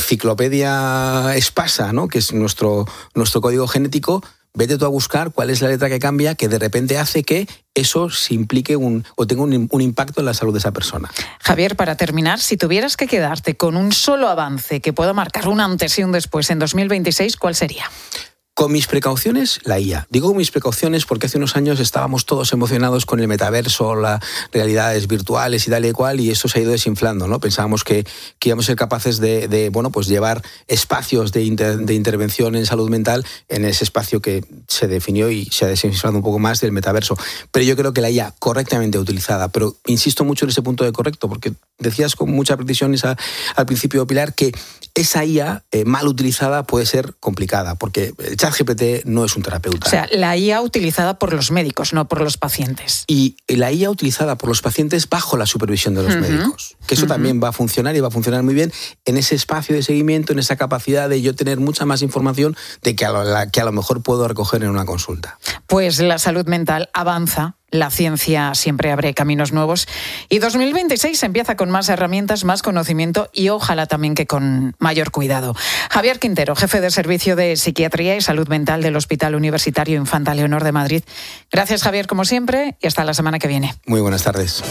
Speaker 4: enciclopedia Espasa, ¿no? Que es nuestro, nuestro código genético, vete tú a buscar cuál es la letra que cambia, que de repente hace que eso se implique un, o tenga un, un impacto en la salud de esa persona.
Speaker 1: Javier, para terminar, si tuvieras que quedarte con un solo avance que pueda marcar un antes y un después en dos mil veintiséis, ¿cuál sería?
Speaker 4: Con mis precauciones, la I A. Digo mis precauciones porque hace unos años estábamos todos emocionados con el metaverso, las realidades virtuales y tal y cual, y eso se ha ido desinflando, ¿no? Pensábamos que, que íbamos a ser capaces de, de bueno, pues llevar espacios de, inter, de intervención en salud mental en ese espacio que se definió y se ha desinflado un poco más del metaverso. Pero yo creo que la I A correctamente utilizada, pero insisto mucho en ese punto de correcto, porque decías con mucha precisión esa, al principio, Pilar, que esa I A eh, mal utilizada puede ser complicada, porque el chat G P T no es un terapeuta.
Speaker 1: O sea, la I A utilizada por los médicos, no por los pacientes.
Speaker 4: Y la I A utilizada por los pacientes bajo la supervisión de los uh-huh. médicos. Que eso uh-huh. también va a funcionar y va a funcionar muy bien en ese espacio de seguimiento, en esa capacidad de yo tener mucha más información de que a lo, la, que a lo mejor puedo recoger en una consulta.
Speaker 1: Pues la salud mental avanza. La ciencia siempre abre caminos nuevos y dos mil veintiséis empieza con más herramientas, más conocimiento y ojalá también que con mayor cuidado. Javier Quintero, jefe de Servicio de Psiquiatría y Salud Mental del Hospital Universitario Infanta Leonor de Madrid. Gracias, Javier, como siempre, y hasta la semana que viene.
Speaker 4: Muy buenas tardes.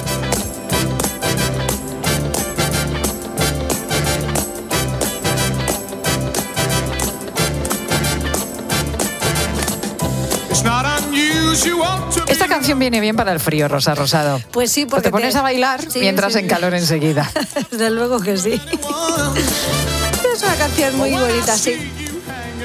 Speaker 1: Esta canción viene bien para el frío, Rosa Rosado.
Speaker 5: Pues sí, porque
Speaker 1: te pones
Speaker 5: te...
Speaker 1: a bailar
Speaker 5: sí,
Speaker 1: mientras
Speaker 5: sí.
Speaker 1: en calor enseguida.
Speaker 5: Desde luego que sí. Es una canción muy bonita, sí.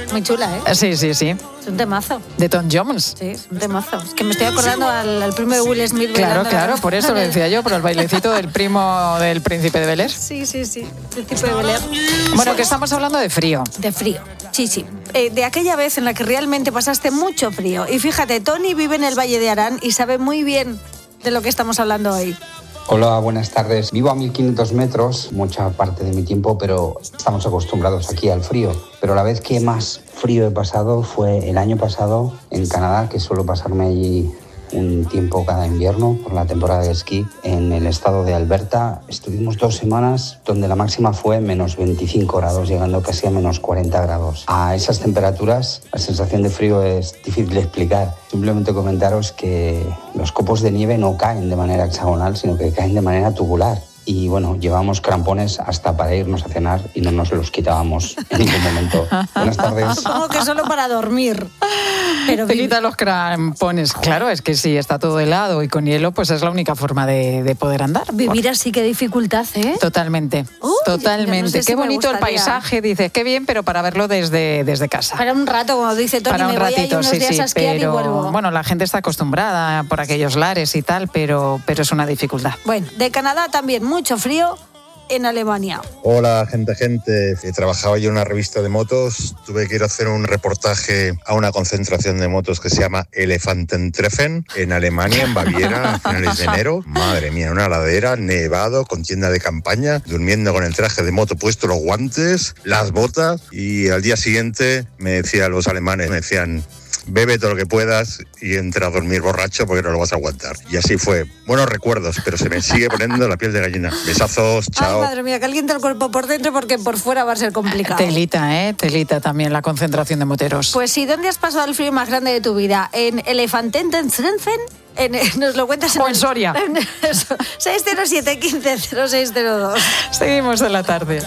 Speaker 33: Muy chula, ¿eh?
Speaker 1: Sí, sí, sí.
Speaker 33: Es un temazo.
Speaker 1: De Tom Jones.
Speaker 33: Sí, es un temazo. Es que me estoy acordando al, al primo de Will Smith.
Speaker 1: Claro,
Speaker 33: bailando
Speaker 1: claro,
Speaker 33: la-
Speaker 1: por eso lo decía yo, por el bailecito del primo del príncipe de Bel-Air.
Speaker 33: Sí, sí, sí. Príncipe de Bel-Air.
Speaker 1: Bueno, que estamos hablando de frío.
Speaker 33: De frío, sí, sí. Eh, de aquella vez en la que realmente pasaste mucho frío. Y fíjate, Tony vive en el Valle de Arán y sabe muy bien de lo que estamos hablando hoy.
Speaker 5: Hola, buenas tardes. Vivo a mil quinientos metros, mucha parte de mi tiempo, pero estamos acostumbrados aquí al frío. Pero la vez que más frío he pasado fue el año pasado en Canadá, que suelo pasarme allí un tiempo cada invierno por la temporada de esquí. En el estado de Alberta estuvimos dos semanas donde la máxima fue menos veinticinco grados, llegando casi a menos cuarenta grados. A esas temperaturas la sensación de frío es difícil de explicar. Simplemente comentaros que los copos de nieve no caen de manera hexagonal, sino que caen de manera tubular. Y bueno, llevamos crampones hasta para irnos a cenar y no nos los quitábamos en ningún momento. Buenas tardes.
Speaker 33: Supongo que solo para dormir. Pero
Speaker 1: Te quita los crampones. Claro, es que si está todo helado y con hielo, pues es la única forma de, de poder andar.
Speaker 33: Vivir así, qué dificultad, ¿eh?
Speaker 1: Totalmente,
Speaker 33: Uy,
Speaker 1: totalmente.
Speaker 33: no sé si
Speaker 1: qué
Speaker 33: me
Speaker 1: bonito el
Speaker 33: gustaría.
Speaker 1: paisaje, dices, qué bien, pero para verlo desde, desde casa.
Speaker 33: Para un rato, como dice Tony,
Speaker 1: Para un
Speaker 33: me voy ahí
Speaker 1: ratito,
Speaker 33: unos
Speaker 1: sí,
Speaker 33: días
Speaker 1: sí,
Speaker 33: a esquiar
Speaker 1: pero
Speaker 33: y vuelvo.
Speaker 1: bueno, la gente está acostumbrada por aquellos lares y tal, pero, pero es una dificultad.
Speaker 33: Bueno, de Canadá también mucho frío en Alemania.
Speaker 6: Hola, gente, gente. Trabajaba yo en una revista de motos. Tuve que ir a hacer un reportaje a una concentración de motos que se llama Elefantentreffen en Alemania, en Baviera, a finales de enero. Madre mía, una ladera, nevado, con tienda de campaña, durmiendo con el traje de moto puesto, los guantes, las botas. Y al día siguiente me decían los alemanes, me decían: bebe todo lo que puedas y entra a dormir borracho porque no lo vas a aguantar. Y así fue. Buenos recuerdos, pero se me sigue poniendo la piel de gallina. Besazos, chao.
Speaker 33: Ay, madre mía, calienta el cuerpo por dentro porque por fuera va a ser complicado.
Speaker 1: Telita, ¿eh? Telita también la concentración de moteros.
Speaker 33: Pues sí, ¿dónde has pasado el frío más grande de tu vida? ¿En Elefantentreffen? En, nos lo cuentas en,
Speaker 1: O en Soria.
Speaker 33: En eso, seis cero siete, uno cinco cero seis cero dos.
Speaker 1: Seguimos en la tarde.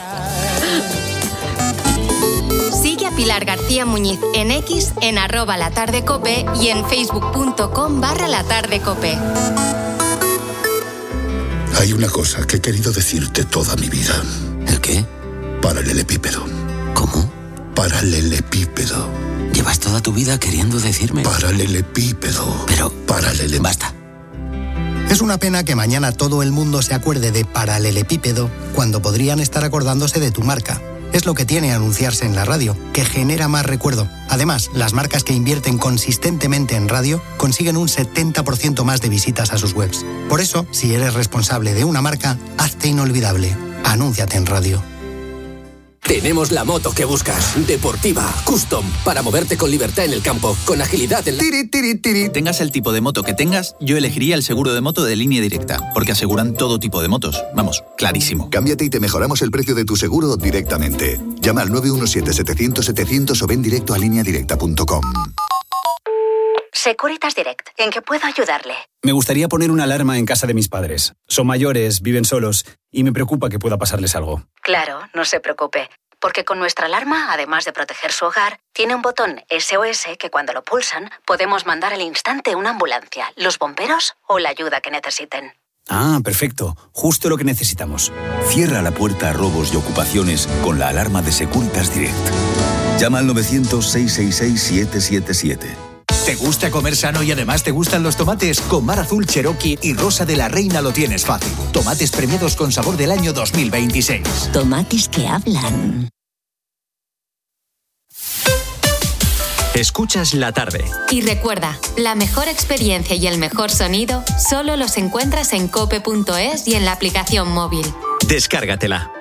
Speaker 9: Sigue a Pilar García Muñiz en X, en arroba latardecope y en facebook.com barra latardecope.
Speaker 7: Hay una cosa que he querido decirte toda mi vida.
Speaker 23: ¿El qué?
Speaker 7: Paralelepípedo.
Speaker 23: ¿Cómo?
Speaker 7: Paralelepípedo.
Speaker 23: Llevas toda tu vida queriendo decirme.
Speaker 7: Paralelepípedo.
Speaker 23: Pero...
Speaker 7: Paralele...
Speaker 23: Basta.
Speaker 22: Es una pena que mañana todo el mundo se acuerde de paralelepípedo cuando podrían estar acordándose de tu marca. Es lo que tiene anunciarse en la radio, que genera más recuerdo. Además, las marcas que invierten consistentemente en radio consiguen un setenta por ciento más de visitas a sus webs. Por eso, si eres responsable de una marca, hazte inolvidable. Anúnciate en radio.
Speaker 23: Tenemos la moto que buscas. Deportiva, custom, para moverte con libertad en el campo, con agilidad en la...
Speaker 8: Tiri, tiri, tiri. Tengas el tipo de moto que tengas, yo elegiría el seguro de moto de Línea Directa, porque aseguran todo tipo de motos. Vamos, clarísimo.
Speaker 10: Cámbiate y te mejoramos el precio de tu seguro directamente. Llama al nueve uno siete, setecientos, setecientos o ven directo a línea directa punto com.
Speaker 11: Securitas Direct, ¿en qué puedo ayudarle?
Speaker 3: Me gustaría poner una alarma en casa de mis padres. Son mayores, viven solos y me preocupa que pueda pasarles algo.
Speaker 11: Claro, no se preocupe, porque con nuestra alarma, además de proteger su hogar, tiene un botón S O S que cuando lo pulsan podemos mandar al instante una ambulancia, los bomberos o la ayuda que necesiten.
Speaker 3: Ah, perfecto. Justo lo que necesitamos.
Speaker 12: Cierra la puerta a robos y ocupaciones con la alarma de Securitas Direct. Llama al novecientos, seiscientos sesenta y seis, setecientos setenta y siete.
Speaker 13: ¿Te gusta comer sano y además te gustan los tomates? Con Mar Azul, Cherokee y Rosa de la Reina lo tienes fácil. Tomates premiados con sabor del año dos mil veintiséis.
Speaker 2: Tomates que hablan.
Speaker 14: Escuchas la tarde.
Speaker 9: Y recuerda, la mejor experiencia y el mejor sonido solo los encuentras en cope punto es y en la aplicación móvil.
Speaker 14: Descárgatela.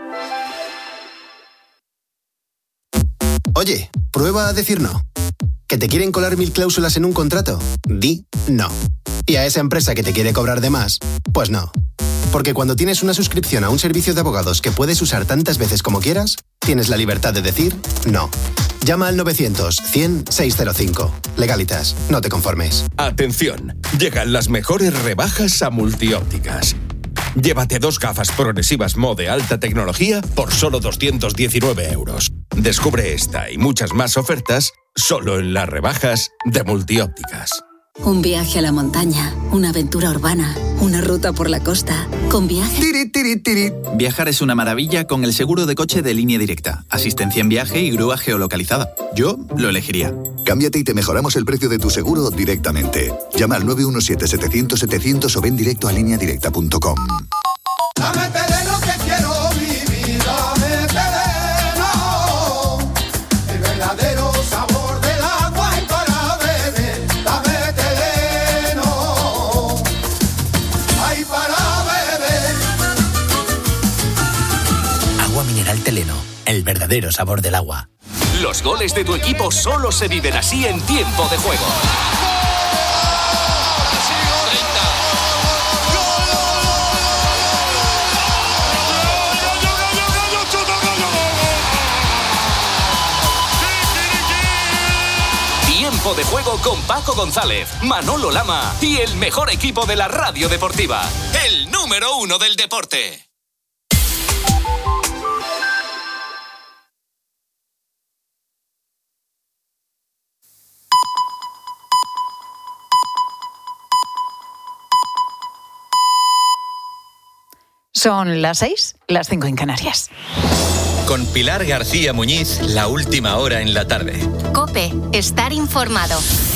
Speaker 16: Oye, prueba a decir no. ¿Que te quieren colar mil cláusulas en un contrato? Di no. Y a esa empresa que te quiere cobrar de más, pues no. Porque cuando tienes una suscripción a un servicio de abogados que puedes usar tantas veces como quieras, tienes la libertad de decir no. Llama al novecientos, cien, seiscientos cinco. Legalitas, no te conformes.
Speaker 17: Atención, llegan las mejores rebajas a Multiópticas. Llévate dos gafas progresivas Mo de alta tecnología por solo doscientos diecinueve euros. Descubre esta y muchas más ofertas solo en las rebajas de Multiópticas.
Speaker 11: Un viaje a la montaña, una aventura urbana, una ruta por la costa. Con Viaje.
Speaker 8: Tiri, tiri, tiri. Viajar es una maravilla con el seguro de coche de Línea Directa. Asistencia en viaje y grúa geolocalizada. Yo lo elegiría.
Speaker 10: Cámbiate y te mejoramos el precio de tu seguro directamente. Llama al nueve uno siete, setecientos, setecientos o ven directo a línea directa punto com.
Speaker 15: Dame terreno que quiero vivir, dame terreno, el verdadero sabor del agua y para beber, dame terreno, ay para beber.
Speaker 14: Agua mineral Teleno, el verdadero sabor del agua.
Speaker 18: Los goles de tu equipo solo se viven así en Tiempo de Juego. Tiempo de Juego con Paco González, Manolo Lama y el mejor equipo de la radio deportiva, el número uno del deporte.
Speaker 1: Son las seis, las cinco en Canarias.
Speaker 19: Con Pilar García Muñiz, la última hora en la tarde.
Speaker 9: COPE, estar informado.